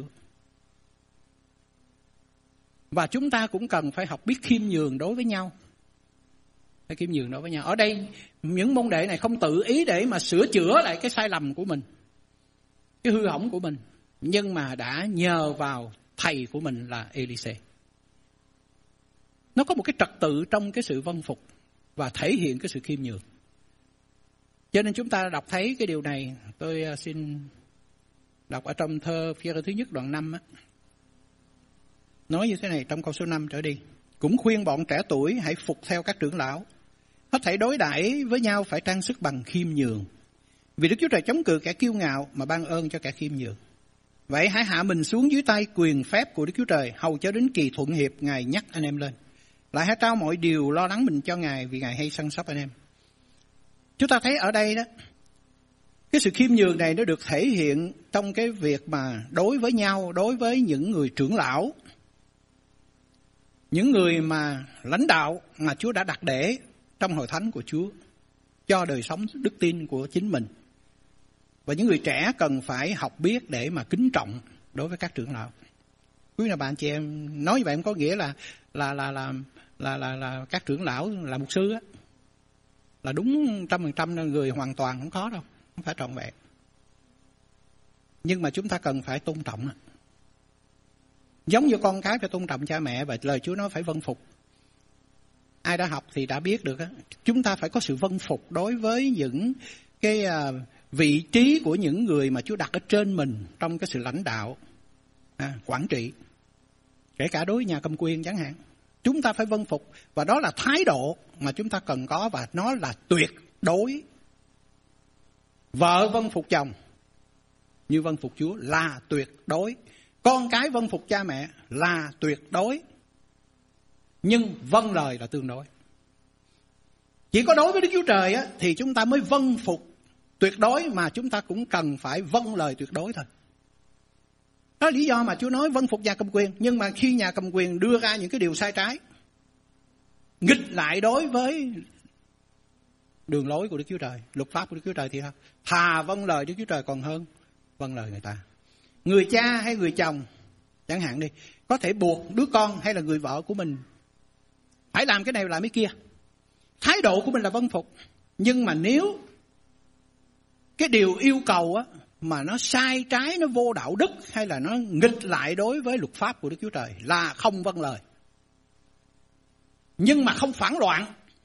Và chúng ta cũng cần phải học biết khiêm nhường đối với nhau. Phải khiêm nhường đối với nhau. Ở đây những môn đệ này không tự ý để mà sửa chữa lại cái sai lầm của mình, cái hư hỏng của mình, nhưng mà đã nhờ vào thầy của mình là Elise. Nó có một cái trật tự trong cái sự vâng phục và thể hiện cái sự khiêm nhường. Cho nên chúng ta đọc thấy cái điều này. Tôi xin đọc ở trong thơ Phi-e-rơ thứ nhất đoạn năm á. Nói như thế này trong câu số năm trở đi: Cũng khuyên bọn trẻ tuổi hãy phục theo các trưởng lão, hết thảy đối đãi với nhau phải trang sức bằng khiêm nhường, vì Đức Chúa Trời chống cự kẻ kiêu ngạo mà ban ơn cho kẻ khiêm nhường. Vậy hãy hạ mình xuống dưới tay quyền phép của Đức Chúa Trời, hầu cho đến kỳ thuận hiệp Ngài nhắc anh em lên. Lại hãy trao mọi điều lo lắng mình cho Ngài, vì Ngài hay săn sóc anh em. Chúng ta thấy ở đây đó, cái sự khiêm nhường này nó được thể hiện trong cái việc mà đối với nhau, đối với những người trưởng lão, những người mà lãnh đạo mà Chúa đã đặt để trong hội thánh của Chúa cho đời sống đức tin của chính mình. Và những người trẻ cần phải học biết để mà kính trọng đối với các trưởng lão. Quý vị và bạn chị em, nói như vậy không có nghĩa là là là là là là, là các trưởng lão là mục sư á, là đúng trăm phần trăm người hoàn toàn, không có đâu, không phải trọn vẹn. Nhưng mà chúng ta cần phải tôn trọng. Giống như con cái phải tôn trọng cha mẹ, và lời Chúa nói phải vâng phục. Ai đã học thì đã biết được á, chúng ta phải có sự vâng phục đối với những cái vị trí của những người mà Chúa đặt ở trên mình trong cái sự lãnh đạo, à, quản trị, kể cả đối với nhà cầm quyền chẳng hạn. Chúng ta phải vâng phục, và đó là thái độ mà chúng ta cần có, và nó là tuyệt đối. Vợ vâng phục chồng như vâng phục Chúa là tuyệt đối. Con cái vâng phục cha mẹ là tuyệt đối. Nhưng vâng lời là tương đối. Chỉ có đối với Đức Chúa Trời á, thì chúng ta mới vâng phục tuyệt đối, mà chúng ta cũng cần phải vâng lời tuyệt đối thôi. Đó là lý do mà Chúa nói vâng phục nhà cầm quyền. Nhưng mà khi nhà cầm quyền đưa ra những cái điều sai trái, nghịch lại đối với đường lối của Đức Chúa Trời, luật pháp của Đức Chúa Trời, thì thà vâng lời Đức Chúa Trời còn hơn vâng lời người ta. Người cha hay người chồng chẳng hạn đi, có thể buộc đứa con hay là người vợ của mình phải làm cái này làm cái kia. Thái độ của mình là vâng phục. Nhưng mà nếu cái điều yêu cầu á, mà nó sai trái, nó vô đạo đức, hay là nó nghịch lại đối với luật pháp của Đức Chúa Trời, là không vâng lời. Nhưng mà không phản loạn,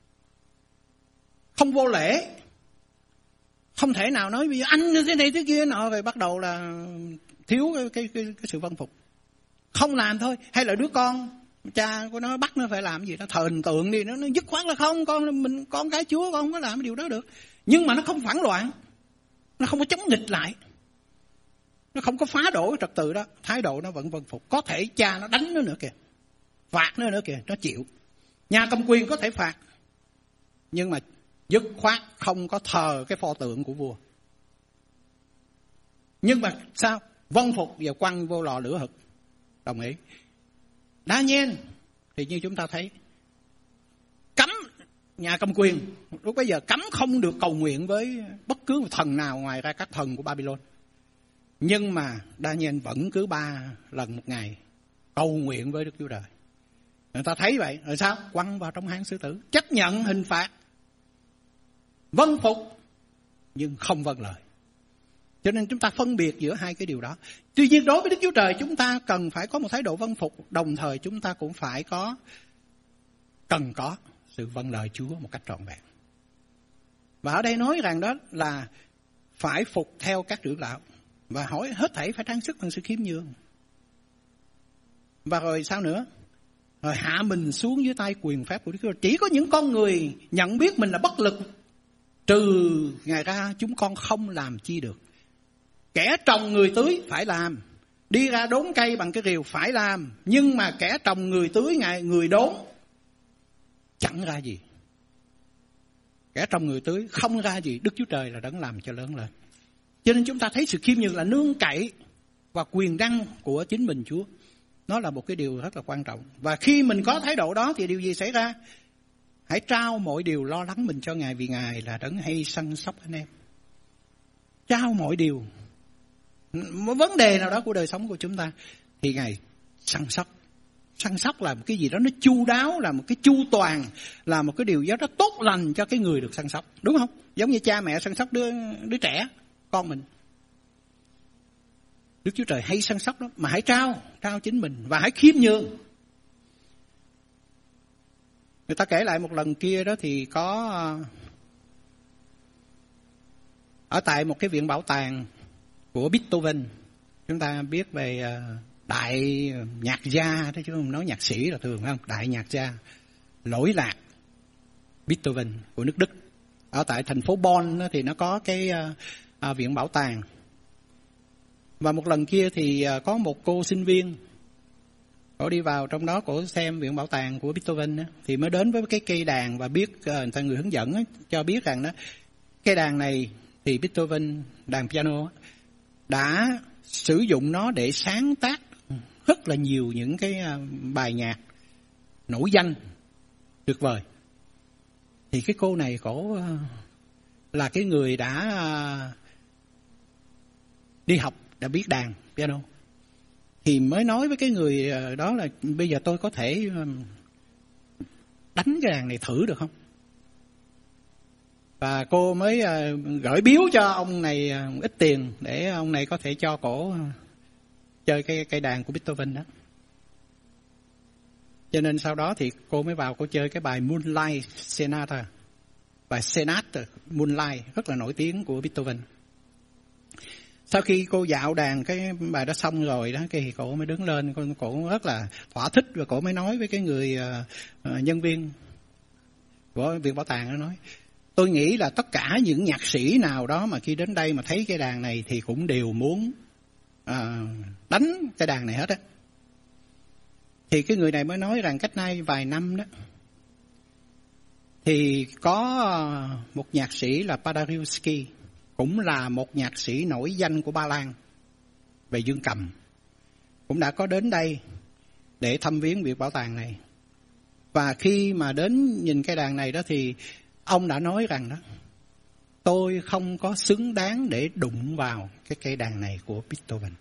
không vô lễ, không thể nào nói bây giờ anh như thế này thế kia nọ, rồi bắt đầu là thiếu cái, cái, cái, cái sự vâng phục. Không làm thôi. Hay là đứa con, cha của nó bắt nó phải làm gì đó, thờ hình tượng đi, nó, nó dứt khoát là không, con mình con cái Chúa, con không có làm cái điều đó được. Nhưng mà nó không phản loạn, nó không có chống nghịch lại, nó không có phá đổ cái trật tự đó, thái độ nó vẫn vâng phục. Có thể cha nó đánh nó nữa kìa, phạt nó nữa kìa, nó chịu. Nhà cầm quyền có thể phạt, nhưng mà dứt khoát không có thờ cái pho tượng của vua. Nhưng mà sao? Vâng phục và quăng vô lò lửa hực. Đồng ý. Daniel thì như chúng ta thấy, cấm nhà cầm quyền lúc bấy giờ cấm không được cầu nguyện với bất cứ một thần nào ngoài ra các thần của Babylon. Nhưng mà Daniel vẫn cứ ba lần một ngày cầu nguyện với Đức Chúa Trời. Người ta thấy vậy, rồi sao? Quăng vào trong hang sư tử, chấp nhận hình phạt, vâng phục nhưng không vâng lời. Cho nên chúng ta phân biệt giữa hai cái điều đó. Tuy nhiên đối với Đức Chúa Trời, chúng ta cần phải có một thái độ vâng phục, đồng thời chúng ta cũng phải có cần có sự vâng lời Chúa một cách trọn vẹn. Và ở đây nói rằng đó là phải phục theo các trưởng lão, và hỏi hết thảy phải trang sức bằng sự khiêm nhường. Và rồi sao nữa? Rồi hạ mình xuống dưới tay quyền phép của Đức Chúa Trời. Chỉ có những con người nhận biết mình là bất lực, trừ Ngài ra chúng con không làm chi được. Kẻ trồng người tưới phải làm, đi ra đốn cây bằng cái rìu phải làm, nhưng mà kẻ trồng người tưới, ngài người đốn chẳng ra gì. Kẻ trồng người tưới không ra gì, Đức Chúa Trời là đấng làm cho lớn lên. Cho nên chúng ta thấy sự khiêm nhường là nương cậy và quyền năng của chính mình Chúa. Nó là một cái điều rất là quan trọng. Và khi mình có thái độ đó thì điều gì xảy ra? Hãy trao mọi điều lo lắng mình cho Ngài, vì Ngài là đấng hay săn sóc anh em. Trao mọi điều, một vấn đề nào đó của đời sống của chúng ta thì Ngài săn sóc. Săn sóc là một cái gì đó nó chu đáo, là một cái chu toàn, là một cái điều gì đó tốt lành cho cái người được săn sóc, đúng không? Giống như cha mẹ săn sóc đứa đứa trẻ, con mình. Đức Chúa Trời hay săn sóc đó, mà hãy trao, trao chính mình và hãy khiêm nhường. Người ta kể lại một lần kia đó thì có ở tại một cái viện bảo tàng của Beethoven. Chúng ta biết về đại nhạc gia đó, chứ không nói nhạc sĩ là thường không? Đại nhạc gia lỗi lạc Beethoven của nước Đức. Ở tại thành phố Bonn thì nó có cái à, viện bảo tàng. Và một lần kia thì có một cô sinh viên, cổ đi vào trong đó, cổ xem viện bảo tàng của Beethoven đó, thì mới đến với cái cây đàn và biết người ta người hướng dẫn đó, cho biết rằng đó cây đàn này thì Beethoven đàn piano đã sử dụng nó để sáng tác rất là nhiều những cái bài nhạc nổi danh tuyệt vời. Thì cái cô này cổ là cái người đã đi học, đã biết đàn piano, thì mới nói với cái người đó là bây giờ tôi có thể đánh cái đàn này thử được không? Và cô mới gửi biếu cho ông này ít tiền để ông này có thể cho cổ chơi cái cây đàn của Beethoven đó. Cho nên sau đó thì cô mới vào cô chơi cái bài Moonlight Sonata, bài Sonata Moonlight rất là nổi tiếng của Beethoven. Sau khi cô dạo đàn cái bài đó xong rồi đó, thì cổ mới đứng lên, cô, cổ rất là thỏa thích, và cổ mới nói với cái người uh, uh, nhân viên của Viện Bảo tàng, nó nói: tôi nghĩ là tất cả những nhạc sĩ nào đó mà khi đến đây mà thấy cái đàn này thì cũng đều muốn uh, đánh cái đàn này hết á. Thì cái người này mới nói rằng cách nay vài năm đó, thì có một nhạc sĩ là Paderewski, cũng là một nhạc sĩ nổi danh của Ba Lan về dương cầm, cũng đã có đến đây để thăm viếng Viện Bảo tàng này. Và khi mà đến nhìn cái đàn này đó thì ông đã nói rằng đó: tôi không có xứng đáng để đụng vào cái cây đàn này của Beethoven.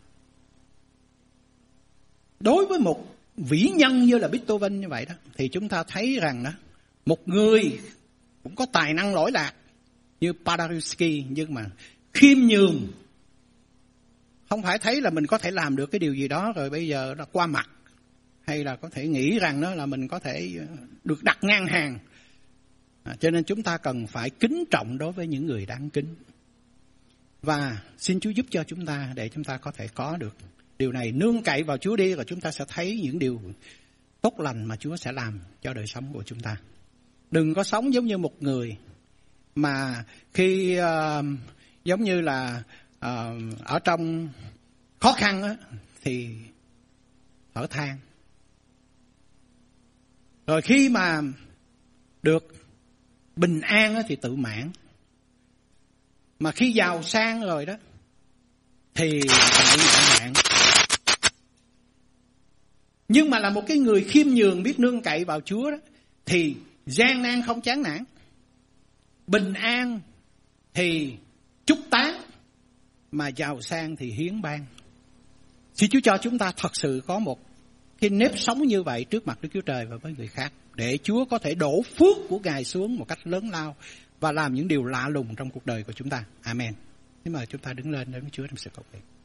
Đối với một vĩ nhân như là Beethoven như vậy đó, thì chúng ta thấy rằng đó, một người cũng có tài năng lỗi lạc như Paderewski, nhưng mà khiêm nhường, không phải thấy là mình có thể làm được cái điều gì đó rồi bây giờ là qua mặt, hay là có thể nghĩ rằng đó là mình có thể được đặt ngang hàng. À, cho nên chúng ta cần phải kính trọng đối với những người đáng kính. Và xin Chúa giúp cho chúng ta để chúng ta có thể có được điều này. Nương cậy vào Chúa đi, rồi chúng ta sẽ thấy những điều tốt lành mà Chúa sẽ làm cho đời sống của chúng ta. Đừng có sống giống như một người mà khi uh, giống như là uh, ở trong khó khăn á, thì thở than. Rồi khi mà được bình an á, thì tự mãn. Mà khi giàu sang rồi đó thì tự ngạo mạn. Nhưng mà là một cái người khiêm nhường, biết nương cậy vào Chúa đó, thì gian nan không chán nản, bình an thì chúc tán, mà giàu sang thì hiến ban. Xin Chúa cho chúng ta thật sự có một cái nếp sống như vậy trước mặt Đức Chúa Trời và với người khác, để Chúa có thể đổ phước của Ngài xuống một cách lớn lao và làm những điều lạ lùng trong cuộc đời của chúng ta. Amen. Xin mời chúng ta đứng lên để với Chúa trong sự cầu nguyện.